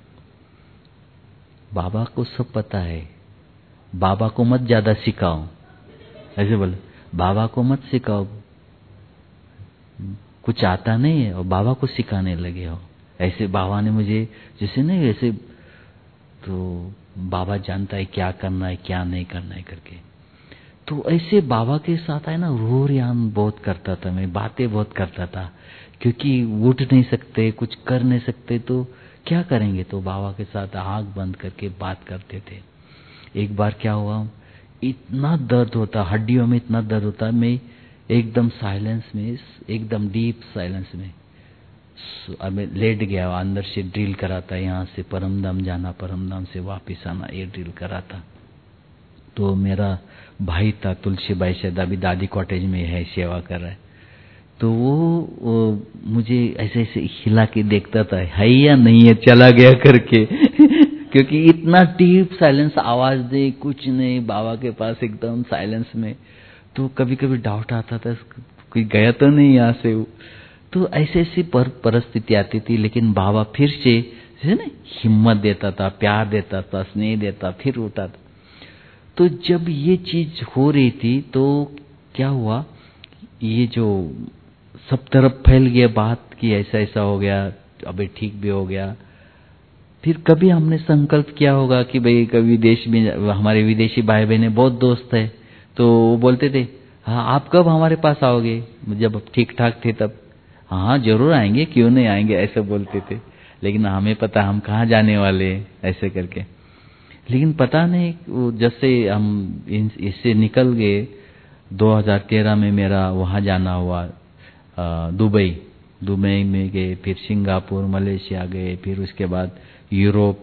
Speaker 1: बाबा को सब पता है, बाबा को मत ज्यादा सिखाओ, ऐसे बोले, बाबा को मत सिखाओ, कुछ आता नहीं है और बाबा को सिखाने लगे हो। ऐसे बाबा ने मुझे, जैसे नहीं ऐसे, तो बाबा जानता है क्या करना है क्या नहीं करना है करके। तो ऐसे बाबा के साथ है ना, रोरियान बहुत करता था मैं, बातें बहुत करता था, क्योंकि उठ नहीं सकते, कुछ कर नहीं सकते, तो क्या करेंगे। तो बाबा के साथ आंख बंद करके बात करते थे। एक बार क्या हुआ, इतना दर्द होता, हड्डियों में इतना दर्द होता, मैं एकदम साइलेंस में, एकदम डीप साइलेंस में अब लेट गया, अंदर से ड्रिल कराता, यहाँ से परमधाम जाना, परमधाम से वापिस आना, ये ड्रिल कराता। तो मेरा भाई था तुलसी भाई, शायद अभी दादी कॉटेज में है, सेवा कर रहा है। तो वो, वो मुझे ऐसे ऐसे हिला के देखता था, है या नहीं है, चला गया करके क्योंकि इतना डीप साइलेंस, आवाज दे कुछ नहीं, बाबा के पास एकदम साइलेंस में। तो कभी कभी डाउट आता था, कोई गया तो नहीं यहाँ से। तो ऐसी ऐसी पर, परिस्थिति आती थी, लेकिन बाबा फिर से जैसे ना हिम्मत देता था, प्यार देता था, स्नेह देता, फिर उठा था। तो जब ये चीज हो रही थी तो क्या हुआ, ये जो सब तरफ फैल गया बात कि ऐसा ऐसा हो गया, अबे ठीक भी हो गया। फिर कभी हमने संकल्प किया होगा कि भाई कभी विदेश में, हमारे विदेशी भाई बहन बहुत दोस्त है, तो वो बोलते थे, हाँ आप कब हमारे पास आओगे, जब ठीक ठाक थे तब, हाँ जरूर आएंगे, क्यों नहीं आएंगे, ऐसे बोलते थे। लेकिन हमें पता हम कहाँ जाने वाले, ऐसे करके। लेकिन पता नहीं, जैसे हम इससे निकल गए, दो हज़ार तेरह में मेरा वहाँ जाना हुआ, दुबई, दुबई में गए, फिर सिंगापुर, मलेशिया गए, फिर उसके बाद यूरोप,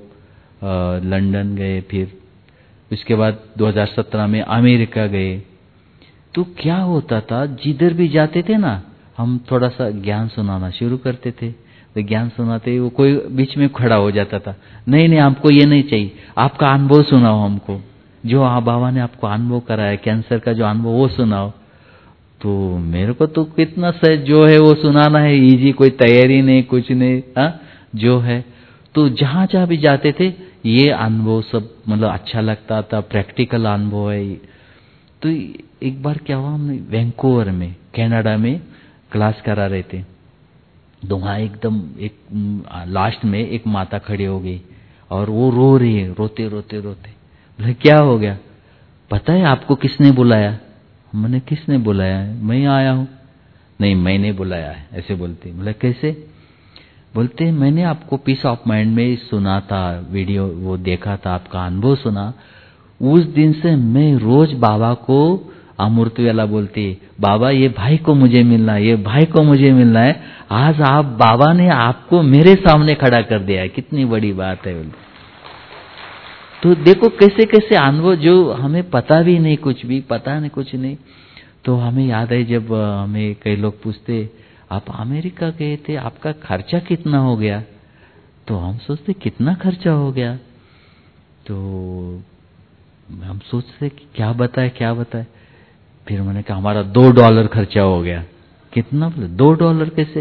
Speaker 1: लंदन गए, फिर उसके बाद दो हज़ार सत्रह में अमेरिका गए। तो क्या होता था, जिधर भी जाते थे ना, हम थोड़ा सा ज्ञान सुनाना शुरू करते थे। तो ज्ञान सुनाते वो कोई बीच में खड़ा हो जाता था, नहीं नहीं हमको ये नहीं चाहिए, आपका अनुभव सुनाओ हमको, जो बाबा ने आपको अनुभव कराया, कैंसर का जो अनुभव वो सुनाओ। तो मेरे को तो कितना सहज जो है वो सुनाना है, इजी, कोई तैयारी नहीं, कुछ नहीं, हा? जो है। तो जहां जहां भी जाते थे ये अनुभव सब मतलब अच्छा लगता था, प्रैक्टिकल अनुभव है। तो एक बार क्या हुआ, हमने वैंकूवर में, कनाडा में क्लास करा रहे थे। तो वहाँ एकदम एक लास्ट में एक माता खड़ी हो गई और वो रो रही है, रोते रोते रोते। बोले क्या हो गया, पता है आपको किसने बुलाया? मैंने किसने बुलाया है, मैं आया हूँ। नहीं मैंने बुलाया है, ऐसे बोलते। बोले कैसे? बोलते मैंने आपको पीस ऑफ माइंड में सुना था, वीडियो वो देखा था, आपका अनुभव सुना। उस दिन से मैं रोज बाबा को अमूर्ति वाला बोलती, बाबा ये भाई को मुझे मिलना है, ये भाई को मुझे मिलना है। आज आप, बाबा ने आपको मेरे सामने खड़ा कर दिया है, कितनी बड़ी बात है। तो देखो कैसे कैसे अनुभव, जो हमें पता भी नहीं, कुछ भी पता नहीं, कुछ नहीं। तो हमें याद है जब हमें कई लोग पूछते आप अमेरिका गए थे, आपका खर्चा कितना हो गया, तो हम सोचते कितना खर्चा हो गया, तो हम सोचते कि क्या बताए क्या बताए। फिर मैंने कहा हमारा दो डॉलर खर्चा हो गया। कितना? बोले दो डॉलर कैसे?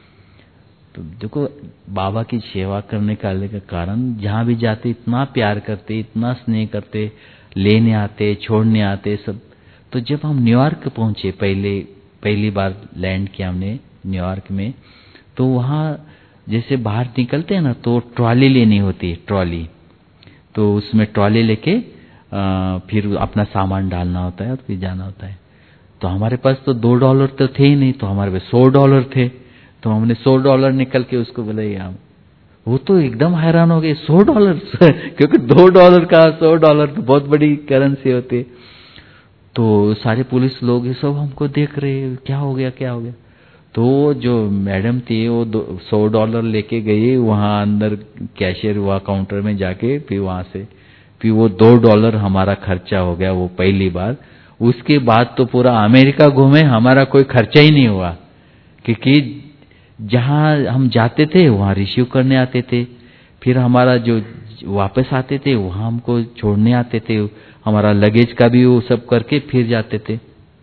Speaker 1: तो देखो बाबा की सेवा करने का कारण, जहाँ भी जाते इतना प्यार करते, इतना स्नेह करते, लेने आते, छोड़ने आते सब। तो जब हम न्यूयॉर्क पहुंचे, पहले पहली बार लैंड किया हमने न्यूयॉर्क में, तो वहाँ जैसे बाहर निकलते हैं ना, तो ट्रॉली लेनी होती है, ट्रॉली। तो उसमें ट्रॉली लेके आ, फिर अपना सामान डालना होता है और फिर जाना होता है। तो हमारे पास तो दो डॉलर तो थे ही नहीं, तो हमारे पास सौ डॉलर थे। तो हमने सौ डॉलर निकल के उसको बोले यहाँ, वो तो एकदम हैरान हो गए, सौ डॉलर क्योंकि दो डॉलर का सौ डॉलर तो बहुत बड़ी करेंसी होती है। तो सारे पुलिस लोग ये सब हमको देख रहे, क्या हो गया क्या हो गया। तो जो मैडम थी वो सौ डॉलर लेके गई वहाँ अंदर, कैशियर हुआ काउंटर में जाके, फिर वहाँ से फिर वो दो डॉलर हमारा खर्चा हो गया वो पहली बार। उसके बाद तो पूरा अमेरिका घूमे, हमारा कोई खर्चा ही नहीं हुआ, क्योंकि जहाँ हम जाते थे वहाँ रिसीव करने आते थे, फिर हमारा जो वापस आते थे वहाँ हमको छोड़ने आते थे, हमारा लगेज का भी वो सब करके फिर जाते थे।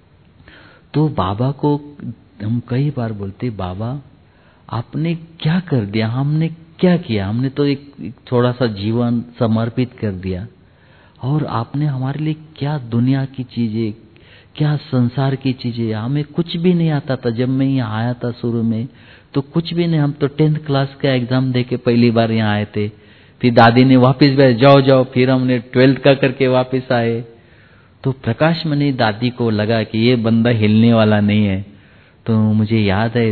Speaker 1: तो बाबा को हम कई बार बोलते, बाबा आपने क्या कर दिया, हमने क्या किया, हमने तो एक, एक थोड़ा सा जीवन समर्पित कर दिया, और आपने हमारे लिए क्या दुनिया की चीजें, क्या संसार की चीजें, हमें कुछ भी नहीं आता था। जब मैं यहाँ आया था शुरू में तो कुछ भी नहीं, हम तो टेंथ क्लास का एग्जाम दे के पहली बार यहाँ आए थे। फिर दादी ने वापस भेज, जाओ जाओ, फिर हमने ट्वेल्थ का करके वापस आए। तो प्रकाश मणि दादी को लगा कि ये बंदा हिलने वाला नहीं है। तो मुझे याद है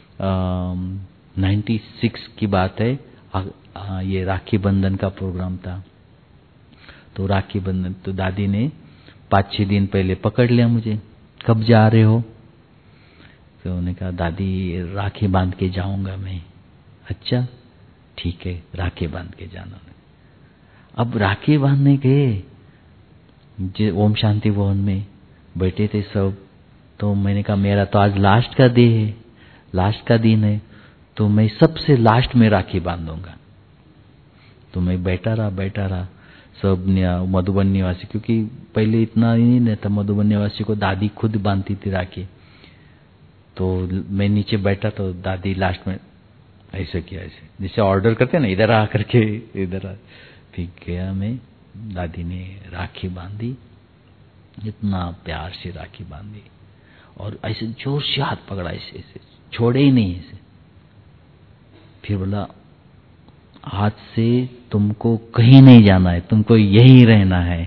Speaker 1: नाइन्टी सिक्स की बात है, आ, आ, ये राखी बंधन का प्रोग्राम था। तो राखी बंधन, तो दादी ने पाँच छः दिन पहले पकड़ लिया मुझे, कब जा रहे हो? तो उन्होंने कहा दादी राखी बांध के जाऊंगा मैं। अच्छा ठीक है, राखी बांध के जाना। अब राखी बांधने गए ओम शांति भवन में, बैठे थे सब। तो मैंने कहा मेरा तो आज लास्ट का डे है, लास्ट का दिन है, तो मैं सबसे लास्ट में राखी बांधूंगा। तो मैं बैठा रहा बैठा रहा सब मधुबन निवासी, क्योंकि पहले इतना ही नहीं था, मधुबन निवासी को दादी खुद बांधती थी राखी। तो मैं नीचे बैठा, तो दादी लास्ट में ऐसे किया, ऐसे जैसे ऑर्डर करते ना, इधर आ करके इधर आ। फिर गया मैं, दादी ने राखी बांधी, इतना प्यार से राखी बांधी, और ऐसे जोर से हाथ पकड़ा, ऐसे ऐसे छोड़े ही नहीं ऐसे। फिर बोला आज से तुमको कहीं नहीं जाना है, तुमको यही रहना है।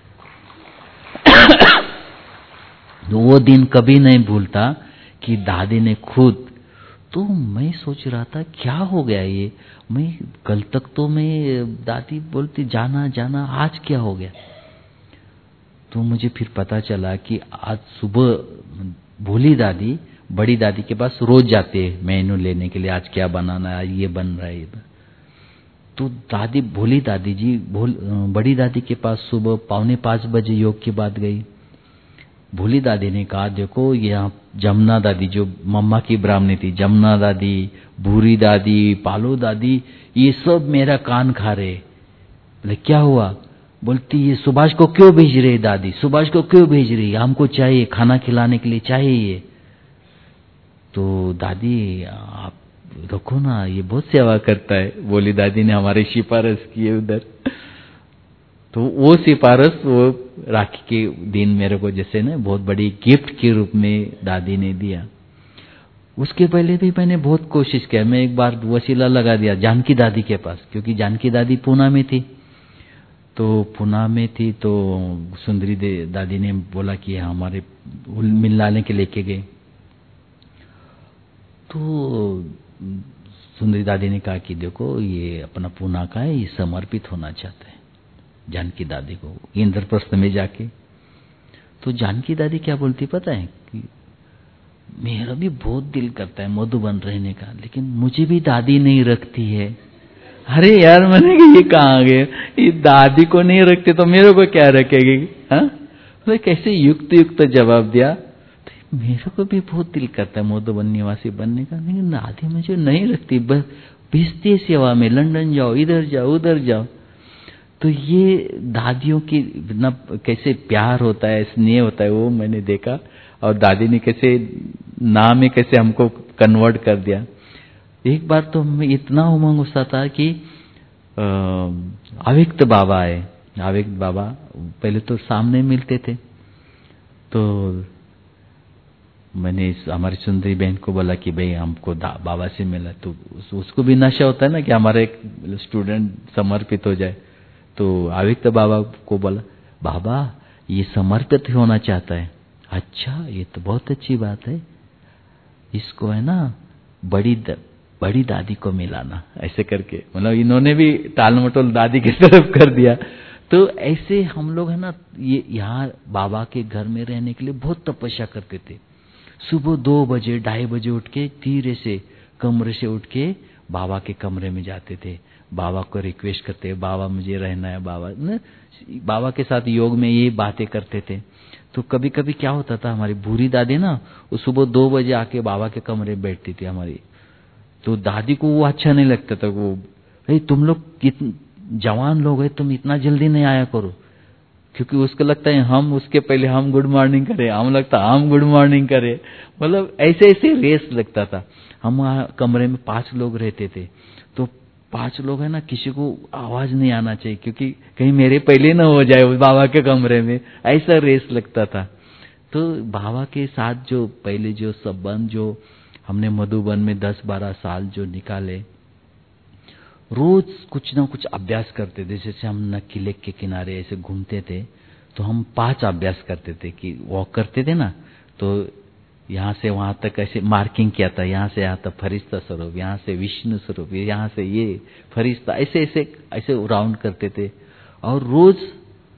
Speaker 1: तो वो दिन कभी नहीं भूलता कि दादी ने खुद। तो मैं सोच रहा था क्या हो गया ये, मैं कल तक तो मैं दादी बोलती जाना जाना, आज क्या हो गया। तो मुझे फिर पता चला कि आज सुबह भोली दादी बड़ी दादी के पास रोज जाते हैं मेनू लेने के लिए, आज क्या बनाना है, आज ये बन रहा है। तो दादी भोली दादी जी भोल बड़ी दादी के पास सुबह पौने पाँच बजे योग की बात गई। भोली दादी ने कहा देखो यहाँ जमुना दादी जो मम्मा की ब्राह्मणी थी, जमुना दादी, भूरी दादी, पालो दादी, ये सब मेरा कान खा रहे। बोले क्या हुआ? बोलती ये सुभाष को क्यों भेज रहे दादी, सुभाष को क्यों भेज रही, हमको चाहिए खाना खिलाने के लिए चाहिए। तो दादी आप रखो ना, ये बहुत सेवा करता है। बोली दादी ने हमारी सिफारिश की है उधर। तो वो सिफारिश वो राखी के दिन मेरे को जैसे ना बहुत बड़ी गिफ्ट के रूप में दादी ने दिया। उसके पहले भी मैंने बहुत कोशिश किया, मैं एक बार वसीला लगा दिया जानकी दादी के पास, क्योंकि जानकी दादी पूना में थी। तो पूना में थी तो सुंदरी दादी ने बोला कि हमारे मिलाने के लेके गए। तो सुंदरी दादी ने कहा कि देखो ये अपना पूना का है, ये समर्पित होना चाहता है जानकी दादी को इंद्रप्रस्थ में जाके। तो जानकी दादी क्या बोलती पता है कि मेरा भी बहुत दिल करता है मधुबन रहने का, लेकिन मुझे भी दादी नहीं रखती है। अरे यार मैंने ये कहाँ गए, ये दादी को नहीं रखते तो मेरे को क्या रखेगी। हाँ कैसे युक्त युक्त जवाब दिया। मेरे को भी बहुत दिल करता है मधुबन निवासी बनने का, लेकिन दादी मुझे नहीं रखती, बस भेजती है सेवा में, लंदन जाओ, इधर जाओ, उधर जाओ। तो ये दादियों की ना कैसे प्यार होता है, स्नेह होता है, वो मैंने देखा। और दादी ने कैसे नाम में कैसे हमको कन्वर्ट कर दिया। एक बार तो मैं इतना उमंग गुस्सा था कि अव्यक्त बाबा आए। अव्यक्त बाबा पहले तो सामने मिलते थे, तो मैंने हमारी सुंदरी बहन को बोला कि भाई हमको बाबा से मिला। तो उस, उसको भी नशा होता है ना कि हमारा एक स्टूडेंट समर्पित हो जाए। तो अव्यक्त बाबा को बोला, बाबा ये समर्पित होना चाहता है। अच्छा, ये तो बहुत अच्छी बात है, इसको है ना बड़ी द, बड़ी दादी को मिलाना, ऐसे करके, मतलब इन्होंने भी टाल मटोल दादी की तरफ कर दिया। तो ऐसे हम लोग है ना, ये यहाँ बाबा के घर में रहने के लिए बहुत तपस्या करते थे। सुबह दो बजे ढाई बजे उठ के धीरे से कमरे से उठ के बाबा के कमरे में जाते थे, बाबा को रिक्वेस्ट करते, बाबा मुझे रहना है, बाबा न, बाबा के साथ योग में ये बातें करते थे। तो कभी कभी क्या होता था, हमारी बूढ़ी दादी ना वो सुबह दो बजे आके बाबा के कमरे में बैठती थी हमारी। तो दादी को वो अच्छा नहीं लगता था, वो भाई तुम लोग कितने जवान लोग हैं, तुम इतना जल्दी नहीं आया करो, क्योंकि उसको लगता है हम उसके पहले हम गुड मॉर्निंग करें, हम लगता हम गुड मॉर्निंग करें, मतलब ऐसे ऐसे रेस लगता था। हम वहाँ कमरे में पांच लोग रहते थे, तो पांच लोग है ना, किसी को आवाज नहीं आना चाहिए, क्योंकि कहीं मेरे पहले ना हो जाए उस बाबा के कमरे में, ऐसा रेस लगता था। तो बाबा के साथ जो पहले जो संबंध जो हमने मधुबन में दस बारह साल जो निकाले, रोज कुछ ना कुछ अभ्यास करते थे। जैसे हम नक्की लेक के किनारे ऐसे घूमते थे, तो हम पांच अभ्यास करते थे कि वॉक करते थे ना, तो यहाँ से वहां तक ऐसे मार्किंग किया था, यहाँ से यहाँ तक फरिश्ता स्वरूप, यहाँ से विष्णु स्वरूप, यहाँ से ये फरिश्ता, ऐसे ऐसे ऐसे राउंड करते थे। और रोज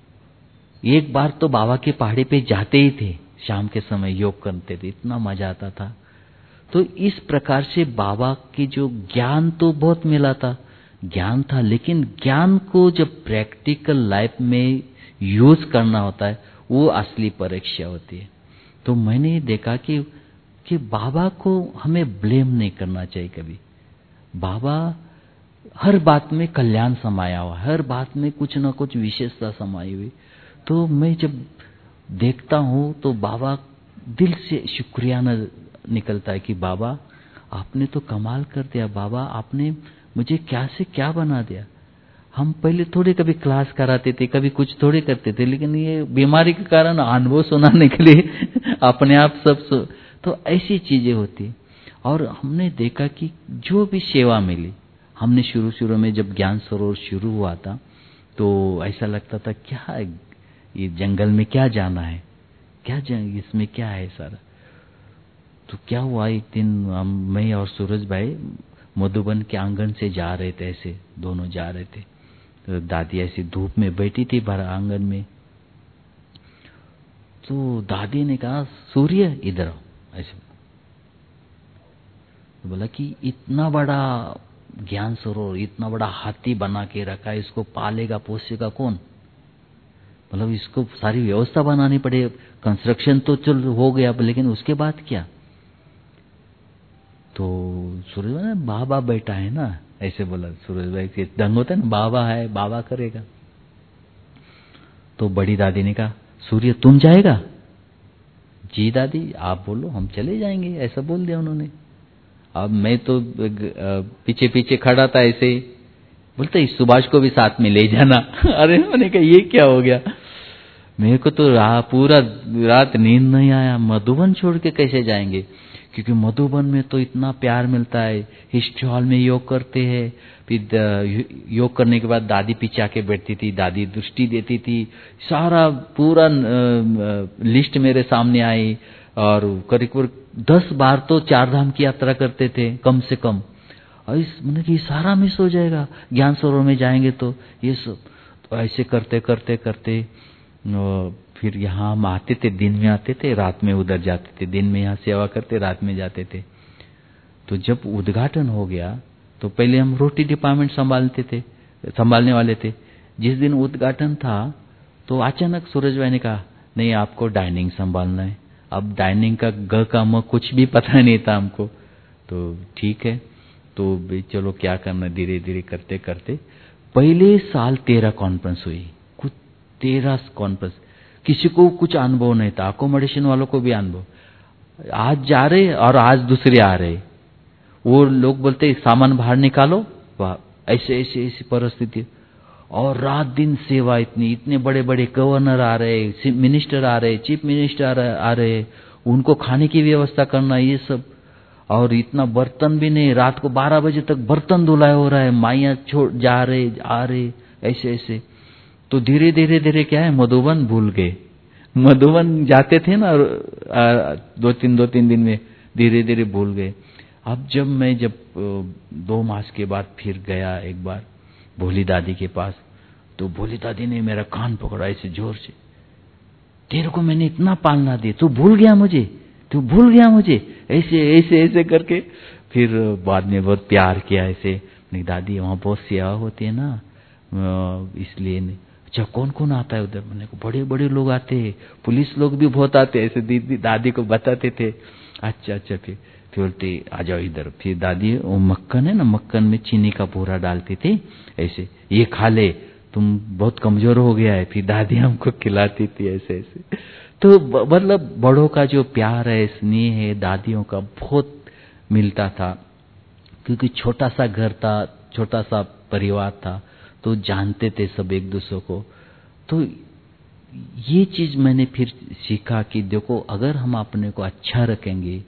Speaker 1: एक बार तो बाबा के पहाड़ी पे जाते ही थे, शाम के समय योग करते थे, इतना मजा आता था। तो इस प्रकार से बाबा की जो ज्ञान तो बहुत मिला था, ज्ञान था, लेकिन ज्ञान को जब प्रैक्टिकल लाइफ में यूज करना होता है, वो असली परीक्षा होती है। तो मैंने ये देखा कि कि बाबा को हमें ब्लेम नहीं करना चाहिए कभी। बाबा हर बात में कल्याण समाया हुआ, हर बात में कुछ ना कुछ विशेषता समाई हुई। तो मैं जब देखता हूँ तो बाबा दिल से शुक्रिया न निकलता है कि बाबा आपने तो कमाल कर दिया, बाबा आपने मुझे क्या से क्या बना दिया। हम पहले थोड़े कभी क्लास कराते थे, कभी कुछ थोड़े करते थे, लेकिन ये बीमारी के कारण अनुभव सुनाने के लिए अपने आप सब सु... तो ऐसी चीजें होती। और हमने देखा कि जो भी सेवा मिली, हमने शुरू शुरू में जब ज्ञान सरोवर शुरू हुआ था, तो ऐसा लगता था क्या ये जंगल में क्या जाना है, क्या जंग इसमें क्या है सारा। तो क्या हुआ, एक दिन हम मैं और सूरज भाई मधुबन के आंगन से जा रहे थे, ऐसे दोनों जा रहे थे। तो दादी ऐसी धूप में बैठी थी बाहर आंगन में। तो दादी ने कहा सूर्य इधर आओ, ऐसे। तो बोला कि इतना बड़ा ज्ञान सरोवर, इतना बड़ा हाथी बना के रखा है, इसको पालेगा पोसेगा कौन, मतलब इसको सारी व्यवस्था बनानी पड़े। कंस्ट्रक्शन तो चल हो गया, लेकिन उसके बाद क्या। तो सूरज भाई बाबा बैठा है ना, ऐसे बोला। सूरज भाई के ढंग होता है ना, बाबा है, बाबा करेगा। तो बड़ी दादी ने कहा सूर्य तुम जाएगा? जी दादी आप बोलो, हम चले जाएंगे, ऐसा बोल दिया उन्होंने। अब मैं तो पीछे पीछे खड़ा था ऐसे, बोलते इस सुभाष को भी साथ में ले जाना। अरे मैंने कहा ये क्या हो गया, मेरे को तो रा, पूरा रात नींद नहीं आया। मधुबन छोड़ के कैसे जाएंगे, क्योंकि मधुबन में तो इतना प्यार मिलता है। हिस्ट्री हॉल में योग करते हैं, फिर योग करने के बाद दादी पीछे आके बैठती थी, दादी दृष्टि देती थी, सारा पूरा लिस्ट मेरे सामने आई। और करीब करीब दस बार तो चार धाम की यात्रा करते थे कम से कम। और इस मैंने कि सारा मिस हो जाएगा, ज्ञान सरोवर में जाएंगे तो ये सब। तो ऐसे करते करते करते फिर यहाँ हम आते थे, दिन में आते थे, रात में उधर जाते थे, दिन में यहाँ सेवा करते, रात में जाते थे। तो जब उद्घाटन हो गया तो पहले हम रोटी डिपार्टमेंट संभालते थे, संभालने वाले थे। जिस दिन उद्घाटन था तो अचानक सूरज भाई ने कहा नहीं आपको डाइनिंग संभालना है, अब डाइनिंग का ग का म कुछ भी पता नहीं था हमको। तो ठीक है, तो भी चलो क्या करना, धीरे धीरे करते करते पहले साल तेरह कॉन्फ्रेंस हुई, कुछ तेरह कॉन्फ्रेंस। किसी को कुछ अनुभव नहीं था, अकोमोडेशन वालों को भी अनुभव, आज जा रहे और आज दूसरे आ रहे। वो लोग बोलते सामान बाहर निकालो, वाह, ऐसे ऐसे ऐसी परिस्थिति। और रात दिन सेवा, इतनी इतने बड़े बड़े गवर्नर आ रहे, मिनिस्टर आ रहे, चीफ मिनिस्टर आ रहे, उनको खाने की व्यवस्था करना, ये सब। और इतना बर्तन भी नहीं, रात को बारह बजे तक बर्तन धुलाई हो रहा है, माइयाँ छोड़ जा रहे आ रहे, ऐसे ऐसे। तो धीरे धीरे धीरे क्या है, मधुबन भूल गए। मधुबन जाते थे ना दो तीन दो तीन दिन में, धीरे धीरे भूल गए। अब जब मैं जब दो मास के बाद फिर गया एक बार भोली दादी के पास, तो भोली दादी ने मेरा कान पकड़ा ऐसे जोर से, तेरे को मैंने इतना पालना दिया, तू भूल गया मुझे, तू भूल गया मुझे, ऐसे ऐसे ऐसे करके। फिर बाद में बहुत प्यार किया ऐसे, नहीं दादी वहाँ बहुत सेवा होती है ना, इसलिए नहीं। अच्छा कौन कौन आता है उधर? मैंने को बड़े बड़े लोग आते हैं, पुलिस लोग भी बहुत आते हैं, ऐसे दीदी दादी को बताते थे। अच्छा अच्छा, फिर फिर बोलते आ जाओ इधर। फिर दादी वो मक्खन है ना, मक्खन में चीनी का पूरा डालती थी ऐसे, ये खा ले, तुम बहुत कमजोर हो गया है। फिर दादी हमको खिलाती थी ऐसे ऐसे। तो मतलब बड़ों का जो प्यार है, स्नेह है, दादियों का बहुत मिलता था, क्योंकि छोटा सा घर था, छोटा सा परिवार था, तो जानते थे सब एक दूसरे को। तो ये चीज मैंने फिर सीखा कि देखो, अगर हम अपने को अच्छा रखेंगे,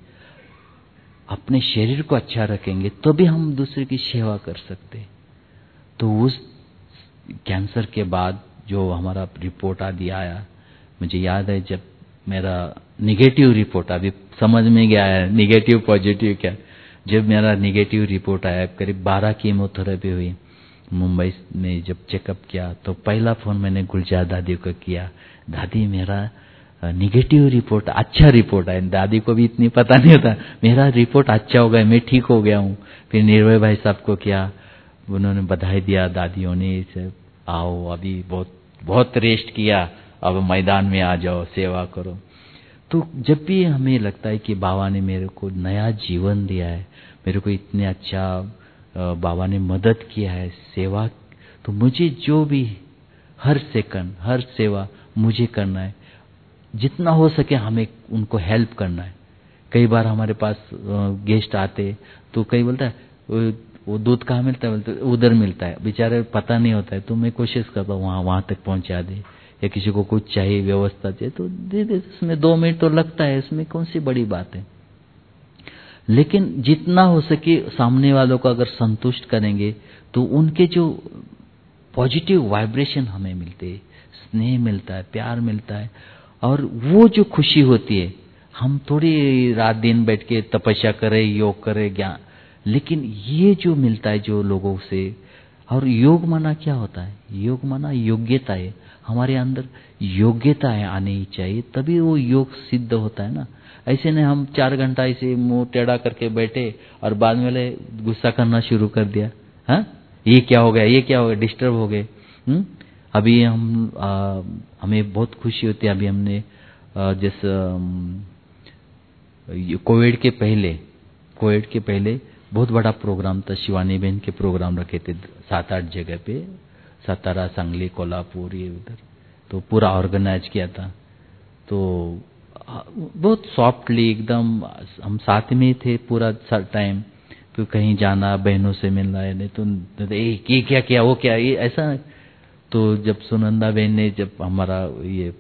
Speaker 1: अपने शरीर को अच्छा रखेंगे, तो भी हम दूसरे की सेवा कर सकते। तो उस कैंसर के बाद जो हमारा रिपोर्ट आदि आया, मुझे याद है जब मेरा निगेटिव रिपोर्ट, अभी समझ में गया है निगेटिव पॉजिटिव क्या, जब मेरा निगेटिव रिपोर्ट आया, करीब बारह कीमोथेरेपी हुई मुंबई में, जब चेकअप किया तो पहला फोन मैंने गुलजार दादी को किया, दादी मेरा निगेटिव रिपोर्ट, अच्छा रिपोर्ट है। दादी को भी इतनी पता नहीं होता, मेरा रिपोर्ट अच्छा हो गया, मैं ठीक हो गया हूँ। फिर निर्भय भाई साहब को किया, उन्होंने बधाई दिया, दादियों ने इसे आओ अभी बहुत बहुत रेस्ट किया, अब मैदान में आ जाओ, सेवा करो। तो जब भी हमें लगता है कि बाबा ने मेरे को नया जीवन दिया है, मेरे को इतने अच्छा बाबा ने मदद किया है, सेवा, तो मुझे जो भी हर सेकंड हर सेवा मुझे करना है, जितना हो सके हमें उनको हेल्प करना है। कई बार हमारे पास गेस्ट आते तो कई बोलता है वो दूध कहाँ मिलता है, बोलते उधर मिलता है, बेचारे पता नहीं होता है, तो मैं कोशिश करता हूँ वहाँ वहाँ तक पहुँचा दे, या किसी को कुछ चाहिए व्यवस्था चाहिए तो दे दे, इसमें दो मिनट तो लगता है, इसमें कौन सी बड़ी बात है। लेकिन जितना हो सके सामने वालों को अगर संतुष्ट करेंगे तो उनके जो पॉजिटिव वाइब्रेशन हमें मिलते, स्नेह मिलता है, प्यार मिलता है, और वो जो खुशी होती है, हम थोड़ी रात दिन बैठ के तपस्या करें, योग करें, ज्ञान, लेकिन ये जो मिलता है जो लोगों से, और योग माना क्या होता है, योग माना योग्यता है, हमारे अंदर योग्यता है आनी चाहिए, तभी वो योग सिद्ध होता है ना। ऐसे नहीं हम चार घंटा ऐसे मुंह टेढ़ा करके बैठे और बाद में गुस्सा करना शुरू कर दिया, हाँ ये क्या हो गया, ये क्या हो गया, डिस्टर्ब हो गए। हम्म अभी हम आ, हमें बहुत खुशी होती है, अभी हमने जैसे कोविड के पहले कोविड के पहले बहुत बड़ा प्रोग्राम था, शिवानी बहन के प्रोग्राम रखे थे सात आठ जगह पे, सतारा, सांगली, कोल्हापुर, ये उधर, तो पूरा ऑर्गेनाइज किया था। तो बहुत सॉफ्टली एकदम हम साथ में थे पूरा टाइम, तो कहीं जाना, बहनों से मिलना है, नहीं तो ए, ये क्या किया, वो क्या, ये ऐसा। तो जब सुनंदा बहन ने, जब हमारा ये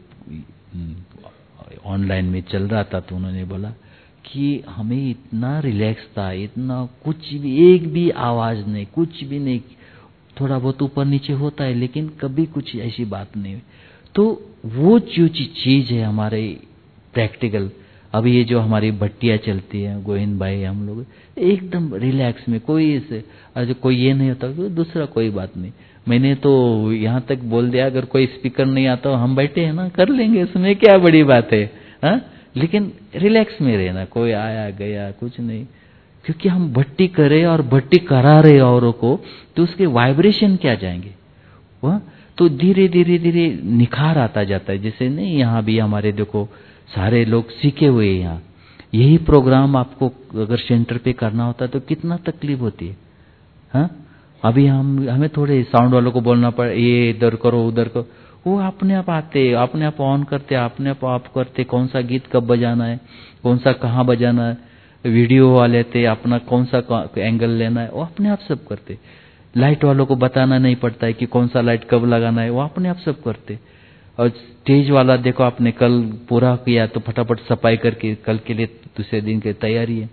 Speaker 1: ऑनलाइन में चल रहा था, तो उन्होंने बोला कि हमें इतना रिलैक्स था, इतना कुछ भी, एक भी आवाज नहीं, कुछ भी नहीं, थोड़ा बहुत ऊपर नीचे होता है लेकिन कभी कुछ ऐसी बात नहीं। तो वो जो चीज है हमारे प्रैक्टिकल, अब ये जो हमारी भट्टियाँ चलती है, गोविंद भाई हम लोग एकदम रिलैक्स में, कोई इसे जो कोई ये नहीं होता, तो दूसरा कोई बात नहीं। मैंने तो यहाँ तक बोल दिया, अगर कोई स्पीकर नहीं आता, हम बैठे हैं ना, कर लेंगे, उसमें क्या बड़ी बात है, हाँ? लेकिन रिलैक्स में रहना, कोई आया गया कुछ नहीं, क्योंकि हम भट्टी करें और भट्टी करा रहे औरों को, तो उसके वाइब्रेशन क्या जाएंगे वह, तो धीरे धीरे धीरे निखार आता जाता है। जैसे नहीं, यहाँ भी हमारे देखो सारे लोग सीखे हुए हैं यहाँ। यही प्रोग्राम आपको अगर सेंटर पे करना होता तो कितना तकलीफ होती है। हाँ, अभी हम हमें थोड़े साउंड वालों को बोलना पड़े, ये इधर करो उधर करो, वो अपने आप आते, अपने आप ऑन करते, अपने आप ऑफ करते, कौन सा गीत कब बजाना है, कौन सा कहाँ बजाना है, वीडियो वाले थे अपना कौन सा एंगल लेना है, वो अपने आप सब करते। लाइट वालों को बताना नहीं पड़ता है कि कौन सा लाइट कब लगाना है, वो अपने आप सब करते। और स्टेज वाला देखो आपने कल पूरा किया तो फटाफट सफाई करके कल के लिए दूसरे दिन की तैयारी है।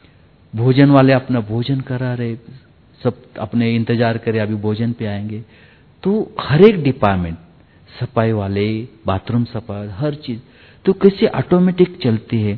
Speaker 1: भोजन वाले अपना भोजन करा रहे, सब अपने इंतजार करे अभी भोजन पे आएंगे। तो हर एक डिपार्टमेंट, सफाई वाले, बाथरूम सफाई, हर चीज तो कैसे ऑटोमेटिक चलती है।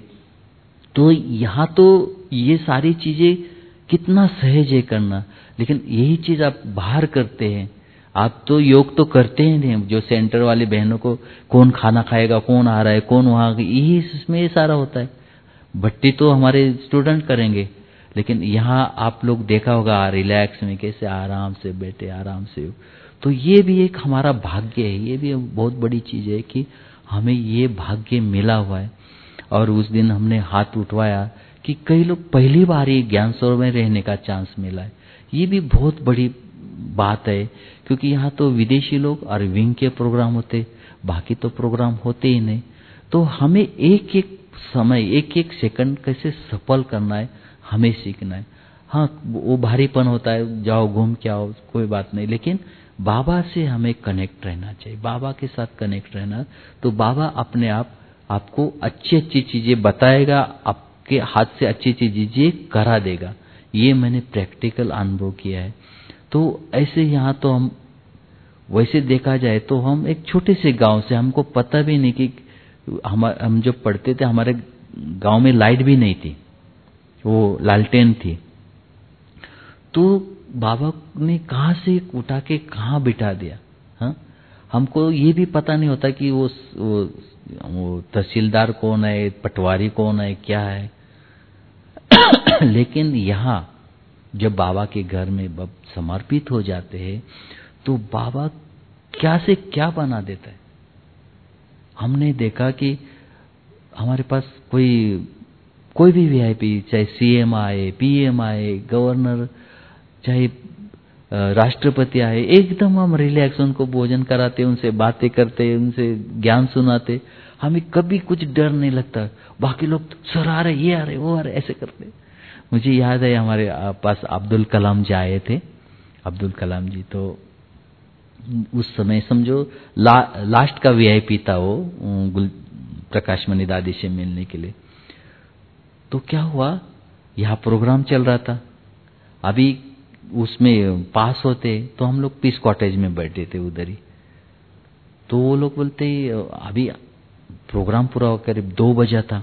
Speaker 1: तो यहाँ तो ये सारी चीजें कितना सहज है करना, लेकिन यही चीज आप बाहर करते हैं। आप तो योग तो करते ही नहीं, जो सेंटर वाली बहनों को कौन खाना खाएगा, कौन आ रहा है, कौन वहाँ, यही इसमें ये सारा होता है। भट्टी तो हमारे स्टूडेंट करेंगे, लेकिन यहाँ आप लोग देखा होगा रिलैक्स में कैसे आराम से बैठे, आराम से। तो ये भी एक हमारा भाग्य है, ये भी बहुत बड़ी चीज है कि हमें ये भाग्य मिला हुआ है। और उस दिन हमने हाथ उठवाया कि कई लोग पहली बार ही ज्ञान सरोवर में रहने का चांस मिला है। ये भी बहुत बड़ी बात है, क्योंकि यहाँ तो विदेशी लोग और विंग के प्रोग्राम होते, बाकी तो प्रोग्राम होते ही नहीं। तो हमें एक एक समय, एक एक सेकंड कैसे सफल करना है, हमें सीखना है। हाँ, वो भारीपन होता है, जाओ घूम के आओ, कोई बात नहीं, लेकिन बाबा से हमें कनेक्ट रहना चाहिए, बाबा के साथ कनेक्ट रहना। तो बाबा अपने आप आपको अच्छी अच्छी चीजें बताएगा, आपके हाथ से अच्छी अच्छी चीजें करा देगा। ये मैंने प्रैक्टिकल अनुभव किया है। तो ऐसे यहाँ तो हम वैसे देखा जाए तो हम एक छोटे से गांव से, हमको पता भी नहीं कि हम हम जब पढ़ते थे हमारे गांव में लाइट भी नहीं थी, वो लालटेन थी। तो बाबा ने कहाँ से उठा के कहाँ बिठा दिया। हाँ, हमको ये भी पता नहीं होता कि वो वो, वो तहसीलदार कौन है, पटवारी कौन है, क्या है। लेकिन यहाँ जब बाबा के घर में बब समर्पित हो जाते हैं तो बाबा क्या से क्या बना देता है। हमने देखा कि हमारे पास कोई कोई भी वीआईपी, चाहे सीएम आए, पीएम आए, गवर्नर, चाहे राष्ट्रपति आए, एकदम हम रिलैक्स उनको भोजन कराते, उनसे बातें करते, उनसे ज्ञान सुनाते। हमें कभी कुछ डर नहीं लगता। बाकी लोग सर आ रहे, ये आ रहे, वो आ रहे, ऐसे करते। मुझे याद है हमारे पास अब्दुल कलाम जी आए थे, अब्दुल कलाम जी। तो उस समय समझो ला, लास्ट का वीआईपी था वो, प्रकाश मणि दादी से मिलने के लिए। तो क्या हुआ, यहाँ प्रोग्राम चल रहा था, अभी उसमें पास होते तो हम लोग पीस कॉटेज में बैठे थे उधर ही। तो वो लोग बोलते अभी प्रोग्राम पूरा होकर करीब दो बजा था,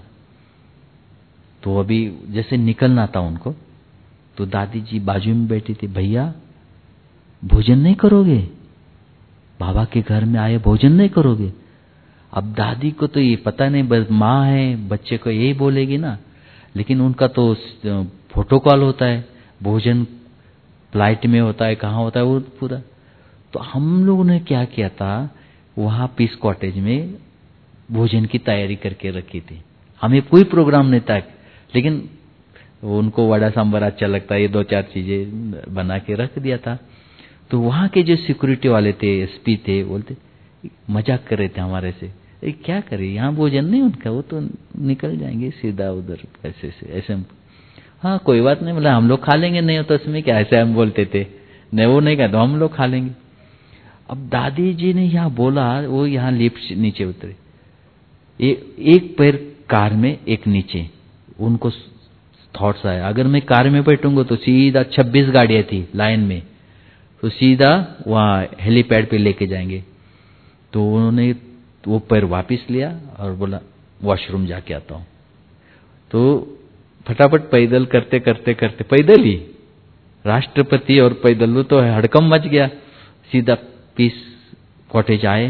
Speaker 1: तो अभी जैसे निकलना था उनको, तो दादी जी बाजू में बैठी थी, भैया भोजन नहीं करोगे, बाबा के घर में आए भोजन नहीं करोगे। अब दादी को तो ये पता नहीं, बस माँ है, बच्चे को यही बोलेगी ना, लेकिन उनका तो फोटो कॉल होता है, भोजन फ्लाइट में होता है, कहाँ होता है वो पूरा। तो हम लोगों ने क्या किया था, वहाँ पीस कॉटेज में भोजन की तैयारी करके रखी थी। हमें कोई प्रोग्राम नहीं था, लेकिन उनको वड़ा सांभर अच्छा लगता है, ये दो चार चीजें बना के रख दिया था। तो वहाँ के जो सिक्योरिटी वाले थे, एसपी थे, बोलते मजाक कर रहे थे हमारे से, ए, क्या करे, यहाँ भोजन नहीं उनका, वो तो निकल जाएंगे सीधा उधर, ऐसे से ऐसे। हाँ कोई बात नहीं, बोला हम लोग खा लेंगे, नहीं हो तो इसमें क्या, ऐसे हम बोलते थे, नहीं वो नहीं कहते हम लोग खा लेंगे। अब दादी जी ने यहाँ बोला, वो यहाँ लिफ्ट नीचे उतरे, ए, एक पैर कार में एक नीचे, उनको थॉट्स आया अगर मैं कार में बैठूंगा तो सीधा छब्बीस गाड़ियां थी लाइन में, तो सीधा वहाँ हेलीपैड पे लेके जाएंगे। तो उन्होंने वो पैर वापस लिया और बोला वॉशरूम जाके आता हूँ। तो फटाफट पैदल करते करते करते, पैदल ही, राष्ट्रपति और पैदल, तो हड़कम मच गया। सीधा पीस कॉटेज आए,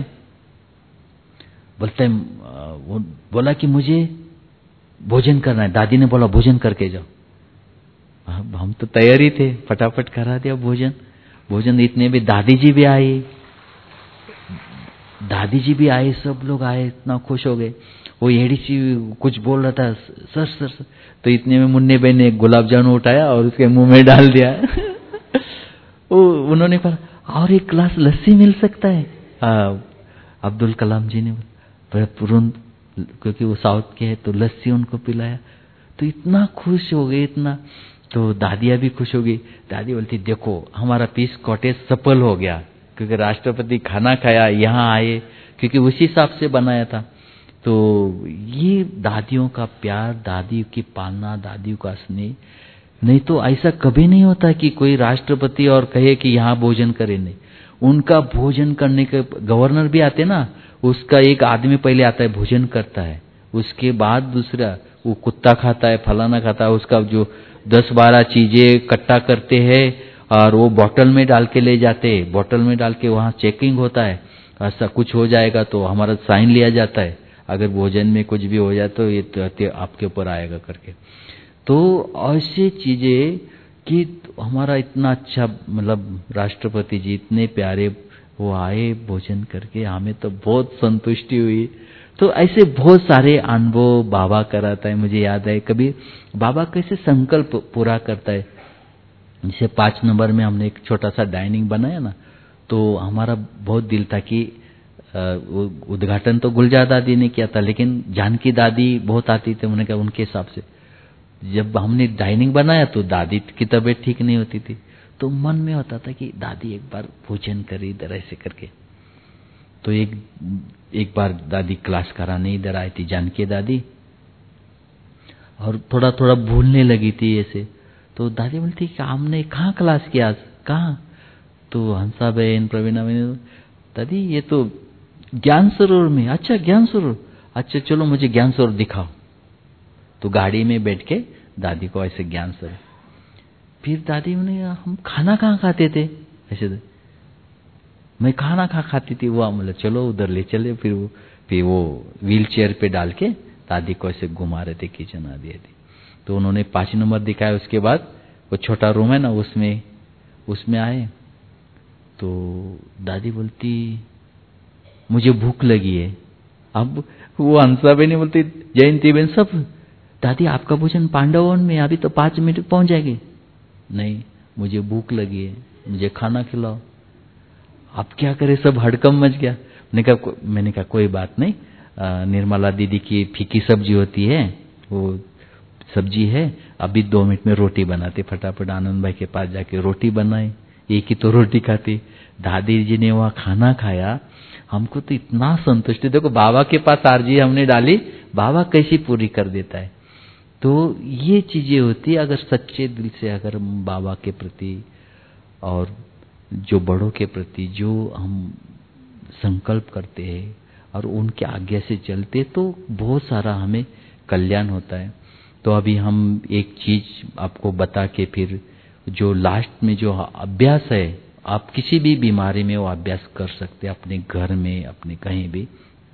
Speaker 1: बोलते वो बोला कि मुझे भोजन करना है। दादी ने बोला भोजन करके जाओ। अब हम तो तैयारी थे, फटाफट करा दिया भोजन। भोजन इतने भी दादी जी भी आई, दादी जी भी आए, सब लोग आए, इतना खुश हो गए। वो एडीसी कुछ बोल रहा था, सर सर सर, तो इतने में मुन्ने भाई ने गुलाब जामुन उठाया और उसके मुंह में डाल दिया। वो उन्होंने कहा और एक गिलास लस्सी मिल सकता है? हाँ, अब्दुल कलाम जी ने तुरंत, क्योंकि वो साउथ के हैं, तो लस्सी उनको पिलाया। तो इतना खुश हो गए, इतना। तो दादिया भी खुश हो गई। दादी बोलती देखो हमारा पीस कॉटेज सफल हो गया, क्योंकि राष्ट्रपति खाना खाया, यहाँ आए, क्योंकि उसी हिसाब से बनाया था। तो ये दादियों का प्यार, दादी की पालना, दादियों का स्नेह। नहीं तो ऐसा कभी नहीं होता कि कोई राष्ट्रपति और कहे कि यहाँ भोजन करे, नहीं। उनका भोजन करने के गवर्नर भी आते ना, उसका एक आदमी पहले आता है, भोजन करता है, उसके बाद दूसरा वो कुत्ता खाता है, फलाना खाता है, उसका जो दस बारह चीजें इकट्ठा करते हैं और वो बोतल में डाल के ले जाते हैं, बोतल में डाल के वहाँ चेकिंग होता है, ऐसा कुछ हो जाएगा तो हमारा साइन लिया जाता है, अगर भोजन में कुछ भी हो जाए तो ये तो आपके ऊपर आएगा करके। तो ऐसी चीजें कि हमारा इतना अच्छा, मतलब राष्ट्रपति जी इतने प्यारे, वो आए भोजन करके, हमें तो बहुत संतुष्टि हुई। तो ऐसे बहुत सारे अनुभव बाबा कराता है। मुझे याद है कभी बाबा कैसे संकल्प पूरा करता है। जैसे पांच नंबर में हमने एक छोटा सा डाइनिंग बनाया ना, तो हमारा बहुत दिल था कि उद्घाटन तो गुलजार दादी ने किया था, लेकिन जानकी दादी बहुत आती थी, उन्होंने कहा उनके हिसाब से। जब हमने डाइनिंग बनाया तो दादी की तबीयत ठीक नहीं होती थी, तो मन में होता था कि दादी एक बार भोजन करे इधर, ऐसे करके। तो एक एक बार दादी क्लास कराने इधर आई थी, जानकी दादी, और थोड़ा थोड़ा भूलने लगी थी ऐसे। तो दादी बोलती कि हमने कहाँ क्लास किया आज, कहाँ? तो हंसा बहन, प्रवीणा बहन, दादी ये तो ज्ञान सरोवर में। अच्छा ज्ञान सरोवर, अच्छा चलो मुझे ज्ञान सरोवर दिखाओ। तो गाड़ी में बैठ के दादी को ऐसे ज्ञान सरोवर। फिर दादी ने, हम खाना कहाँ खाते थे? ऐसे तो मैं खाना कहाँ खाती थी, वो मतलब चलो उधर ले चले। फिर वो फिर वो व्हील चेयर पे डाल के दादी को ऐसे घुमा रहे थे, किचन आ दिए थे। तो उन्होंने पांच नंबर दिखाया। उसके बाद वो छोटा रूम है ना, उसमें उसमें आए तो दादी बोलती मुझे भूख लगी है। अब वो हंसा भी नहीं, बोलती जयंती बहन सब, दादी आपका भोजन पांडवन में, अभी तो पांच मिनट पहुंच जाएगी। नहीं, मुझे भूख लगी है, मुझे खाना खिलाओ। अब क्या करे, सब हड़कम मच गया। मैंने कहा मैंने कहा कोई बात नहीं, आ, निर्मला दीदी की फीकी सब्जी होती है, वो सब्जी है, अभी दो मिनट में रोटी बनाते। फटाफट आनंद भाई के पास जाके रोटी बनाई, एक ही तो रोटी खाती। दादी जी ने वहाँ खाना खाया, हमको तो इतना संतुष्टि। देखो बाबा के पास आरजी हमने डाली, बाबा कैसी पूरी कर देता है। तो ये चीजें होती, अगर सच्चे दिल से अगर हम बाबा के प्रति और जो बड़ों के प्रति जो हम संकल्प करते हैं और उनके आज्ञा से चलते, तो बहुत सारा हमें कल्याण होता है। तो अभी हम एक चीज आपको बता के फिर जो लास्ट में जो अभ्यास है, आप किसी भी बीमारी में वो अभ्यास कर सकते हैं, अपने घर में, अपने कहीं भी।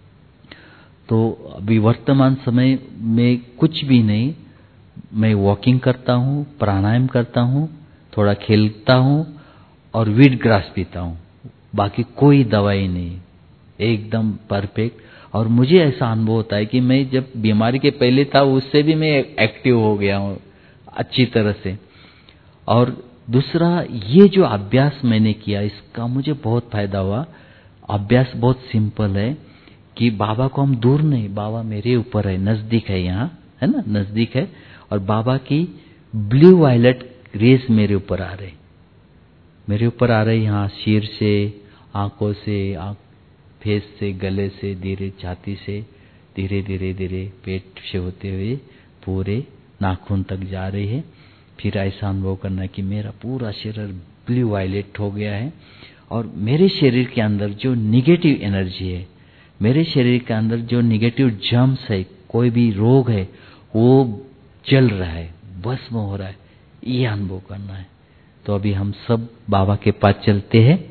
Speaker 1: तो अभी वर्तमान समय में कुछ भी नहीं, मैं वॉकिंग करता हूँ, प्राणायाम करता हूँ, थोड़ा खेलता हूँ और वीट ग्रास पीता हूँ, बाकी कोई दवाई नहीं, एकदम परफेक्ट। और मुझे ऐसा अनुभव होता है कि मैं जब बीमारी के पहले था उससे भी मैं एक्टिव हो गया हूँ अच्छी तरह से। और दूसरा, ये जो अभ्यास मैंने किया इसका मुझे बहुत फायदा हुआ। अभ्यास बहुत सिंपल है कि बाबा को हम दूर नहीं, बाबा मेरे ऊपर है, नजदीक है, यहाँ है ना, नजदीक है। और बाबा की ब्लू वायलेट रेस मेरे ऊपर आ रहे, मेरे ऊपर आ रही, यहाँ सिर से, आंखों से, आंख फेस से, गले से, धीरे छाती से, धीरे धीरे धीरे पेट से होते हुए पूरे नाखून तक जा रही है। फिर ऐसा अनुभव करना कि मेरा पूरा शरीर ब्लू वायलेट हो गया है और मेरे शरीर के अंदर जो निगेटिव एनर्जी है, मेरे शरीर के अंदर जो निगेटिव जर्म्स है, कोई भी रोग है, वो जल रहा है, भस्म हो रहा है, ये अनुभव करना है। तो अभी हम सब बाबा के पास चलते हैं।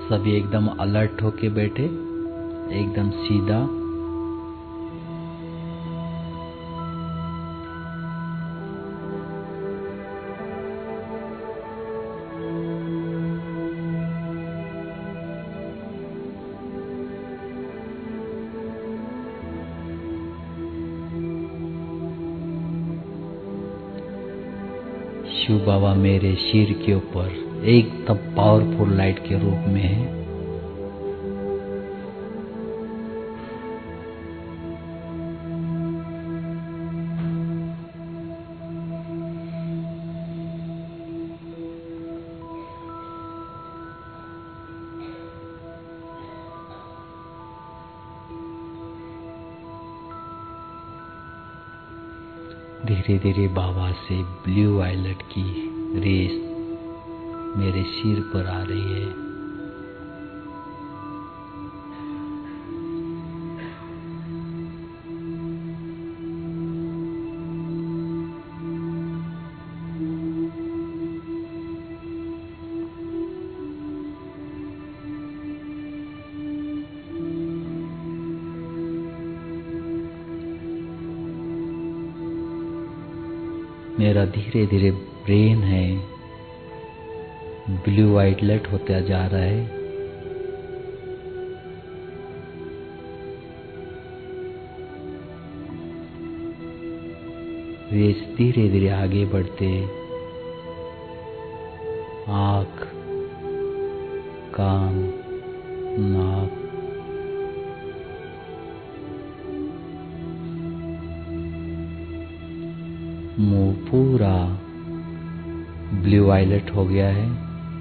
Speaker 1: सभी एकदम अलर्ट होके बैठे, एकदम सीधा। शिव बाबा मेरे सिर के ऊपर एकदम पावरफुल लाइट के रूप में है। धीरे धीरे बाबा से ब्लू वायलेट की रेस मेरे सिर पर आ रही है। मेरा धीरे धीरे ब्रेन है ब्लू वाइटलेट होता जा रहा है। रेस धीरे धीरे आगे बढ़ते, आँख, कान, नाक, मुंह पूरा ब्लू वायलेट हो गया है।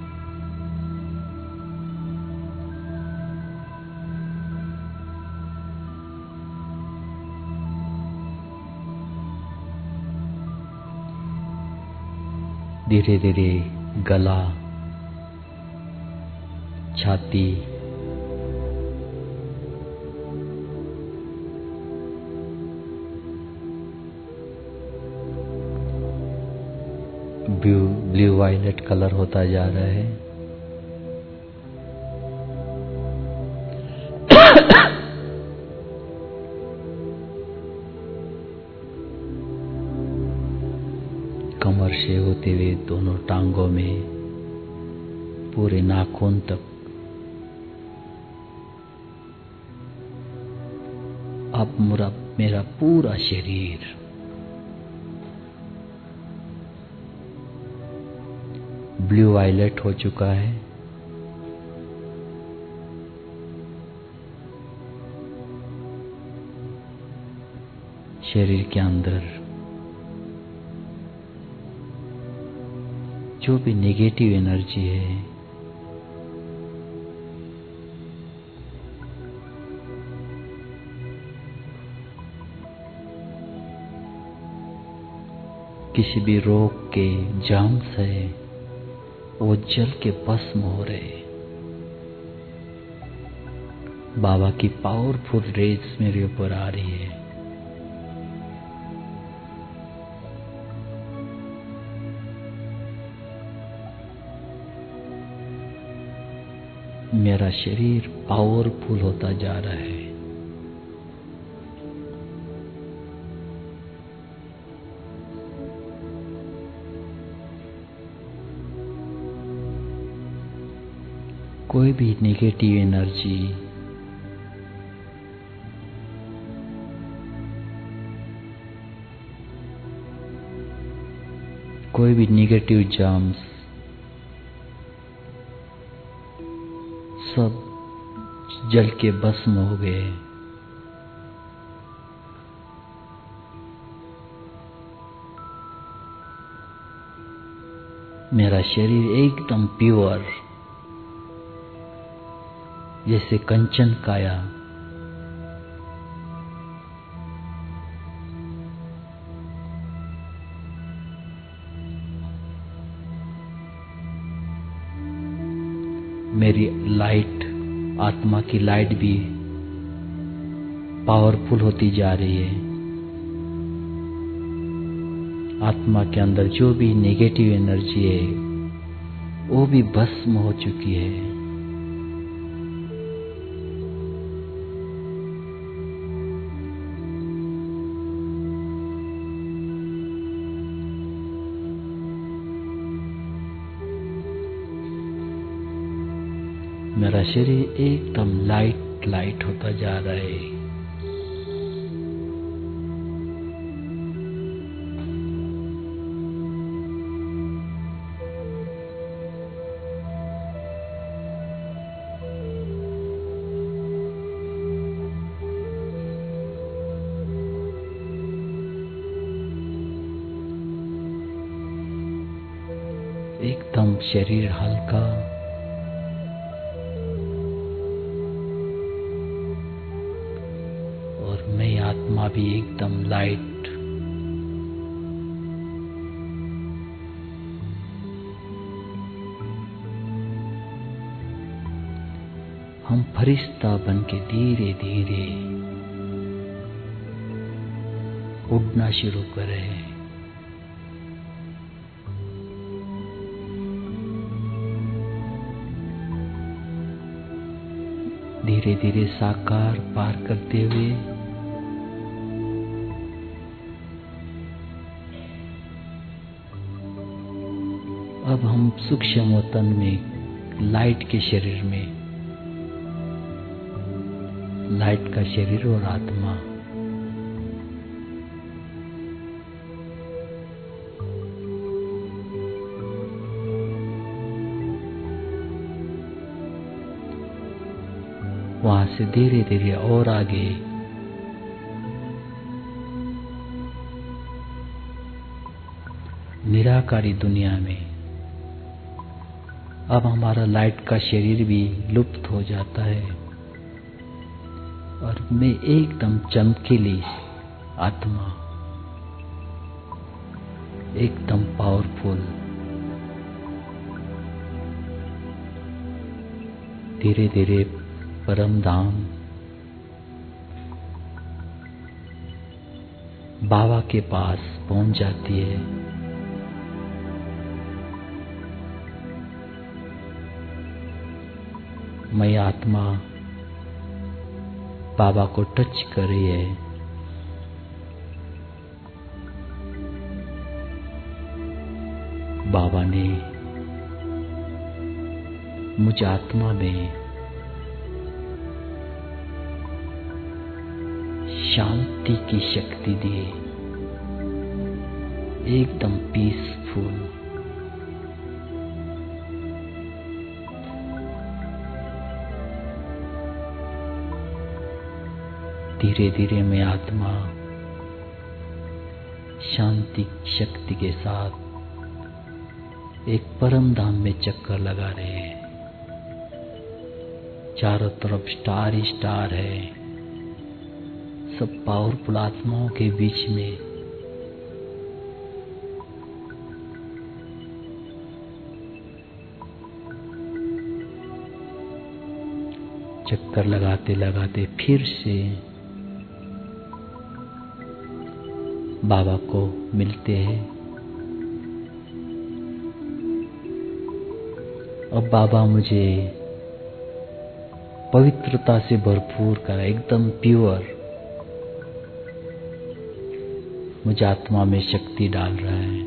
Speaker 1: धीरे धीरे गला, छाती, ब्लू ब्लू वायलेट कलर होता जा रहा है। कमर से होते हुए दोनों टांगों में, पूरे नाखून तक। अब मेरा मेरा पूरा शरीर ब्लू वायलेट हो चुका है। शरीर के अंदर जो भी नेगेटिव एनर्जी है, किसी भी रोग के जर्म्स है, वो जल के भस्म हो रहे। बाबा की पावरफुल रेज मेरे ऊपर आ रही है। मेरा शरीर पावरफुल होता जा रहा है। कोई भी नेगेटिव एनर्जी, कोई भी नेगेटिव जर्म्स सब जल के भस्म हो गए। मेरा शरीर एकदम प्योर, जैसे कंचन काया। मेरी लाइट, आत्मा की लाइट भी पावरफुल होती जा रही है। आत्मा के अंदर जो भी नेगेटिव एनर्जी है वो भी भस्म हो चुकी है। मेरा शरीर एकदम लाइट लाइट होता जा रहा है। एकदम शरीर हल्का, और मैं आत्मा भी एकदम लाइट। हम फरिश्ता बन के धीरे धीरे उड़ना शुरू करें। धीरे धीरे साकार पार करते हुए अब हम सूक्ष्म वतन में लाइट के शरीर में, लाइट का शरीर और आत्मा, वहां से धीरे धीरे और आगे निराकारी दुनिया में अब हमारा लाइट का शरीर भी लुप्त हो जाता है और मैं एकदम चमकीली आत्मा, एकदम पावरफुल, धीरे धीरे परम धाम बाबा के पास पहुंच जाती है। मैं आत्मा बाबा को टच कर रही है। बाबा ने मुझे आत्मा में शांति की शक्ति दी, एकदम पीसफुल। धीरे धीरे मैं आत्मा शांति शक्ति के साथ एक परम धाम में चक्कर लगा रहे हैं। चारों तरफ स्टार ही स्टार है, सब पावरफुल आत्माओं के बीच में चक्कर लगाते लगाते फिर से बाबा को मिलते हैं। अब बाबा मुझे पवित्रता से भरपूर कर, एकदम प्योर मुझे आत्मा में शक्ति डाल रहा है।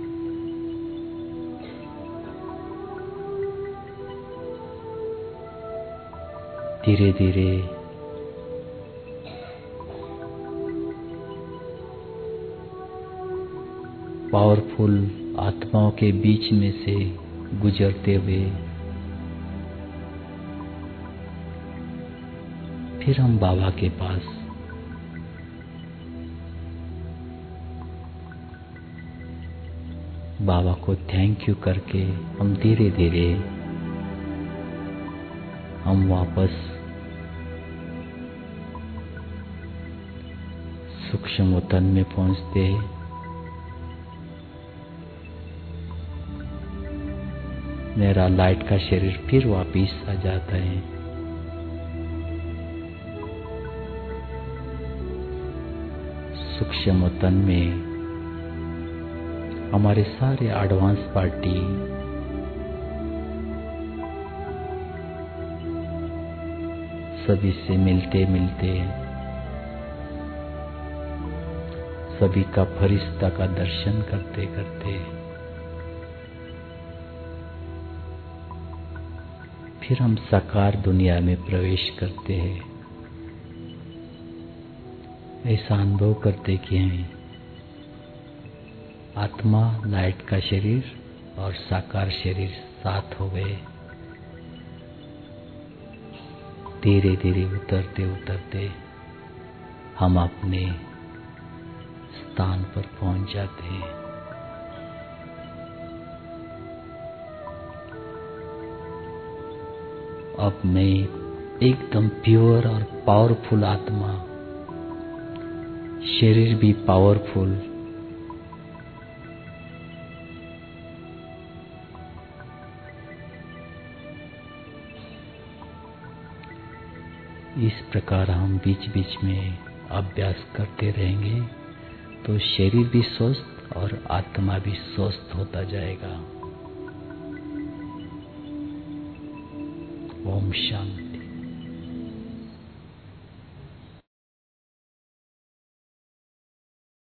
Speaker 1: धीरे धीरे पावरफुल आत्माओं के बीच में से गुजरते हुए फिर हम बाबा के पास बाबा को थैंक यू करके हम धीरे धीरे हम वापस सूक्ष्म वतन में पहुंचते हैं। मेरा लाइट का शरीर फिर वापिस आ जाता है। सूक्ष्म वतन में हमारे सारे एडवांस पार्टी सभी से मिलते मिलते सभी का फरिश्ता का दर्शन करते करते फिर हम साकार दुनिया में प्रवेश करते हैं। ऐसा अनुभव करते कि हैं आत्मा लाइट का शरीर और साकार शरीर साथ हो गए। धीरे धीरे उतरते उतरते हम अपने स्थान पर पहुंच जाते हैं। अब मैं एकदम प्योर और पावरफुल आत्मा, शरीर भी पावरफुल, इस प्रकार हम बीच बीच में अभ्यास करते रहेंगे तो शरीर भी स्वस्थ और आत्मा भी स्वस्थ होता जाएगा। ओम शांति।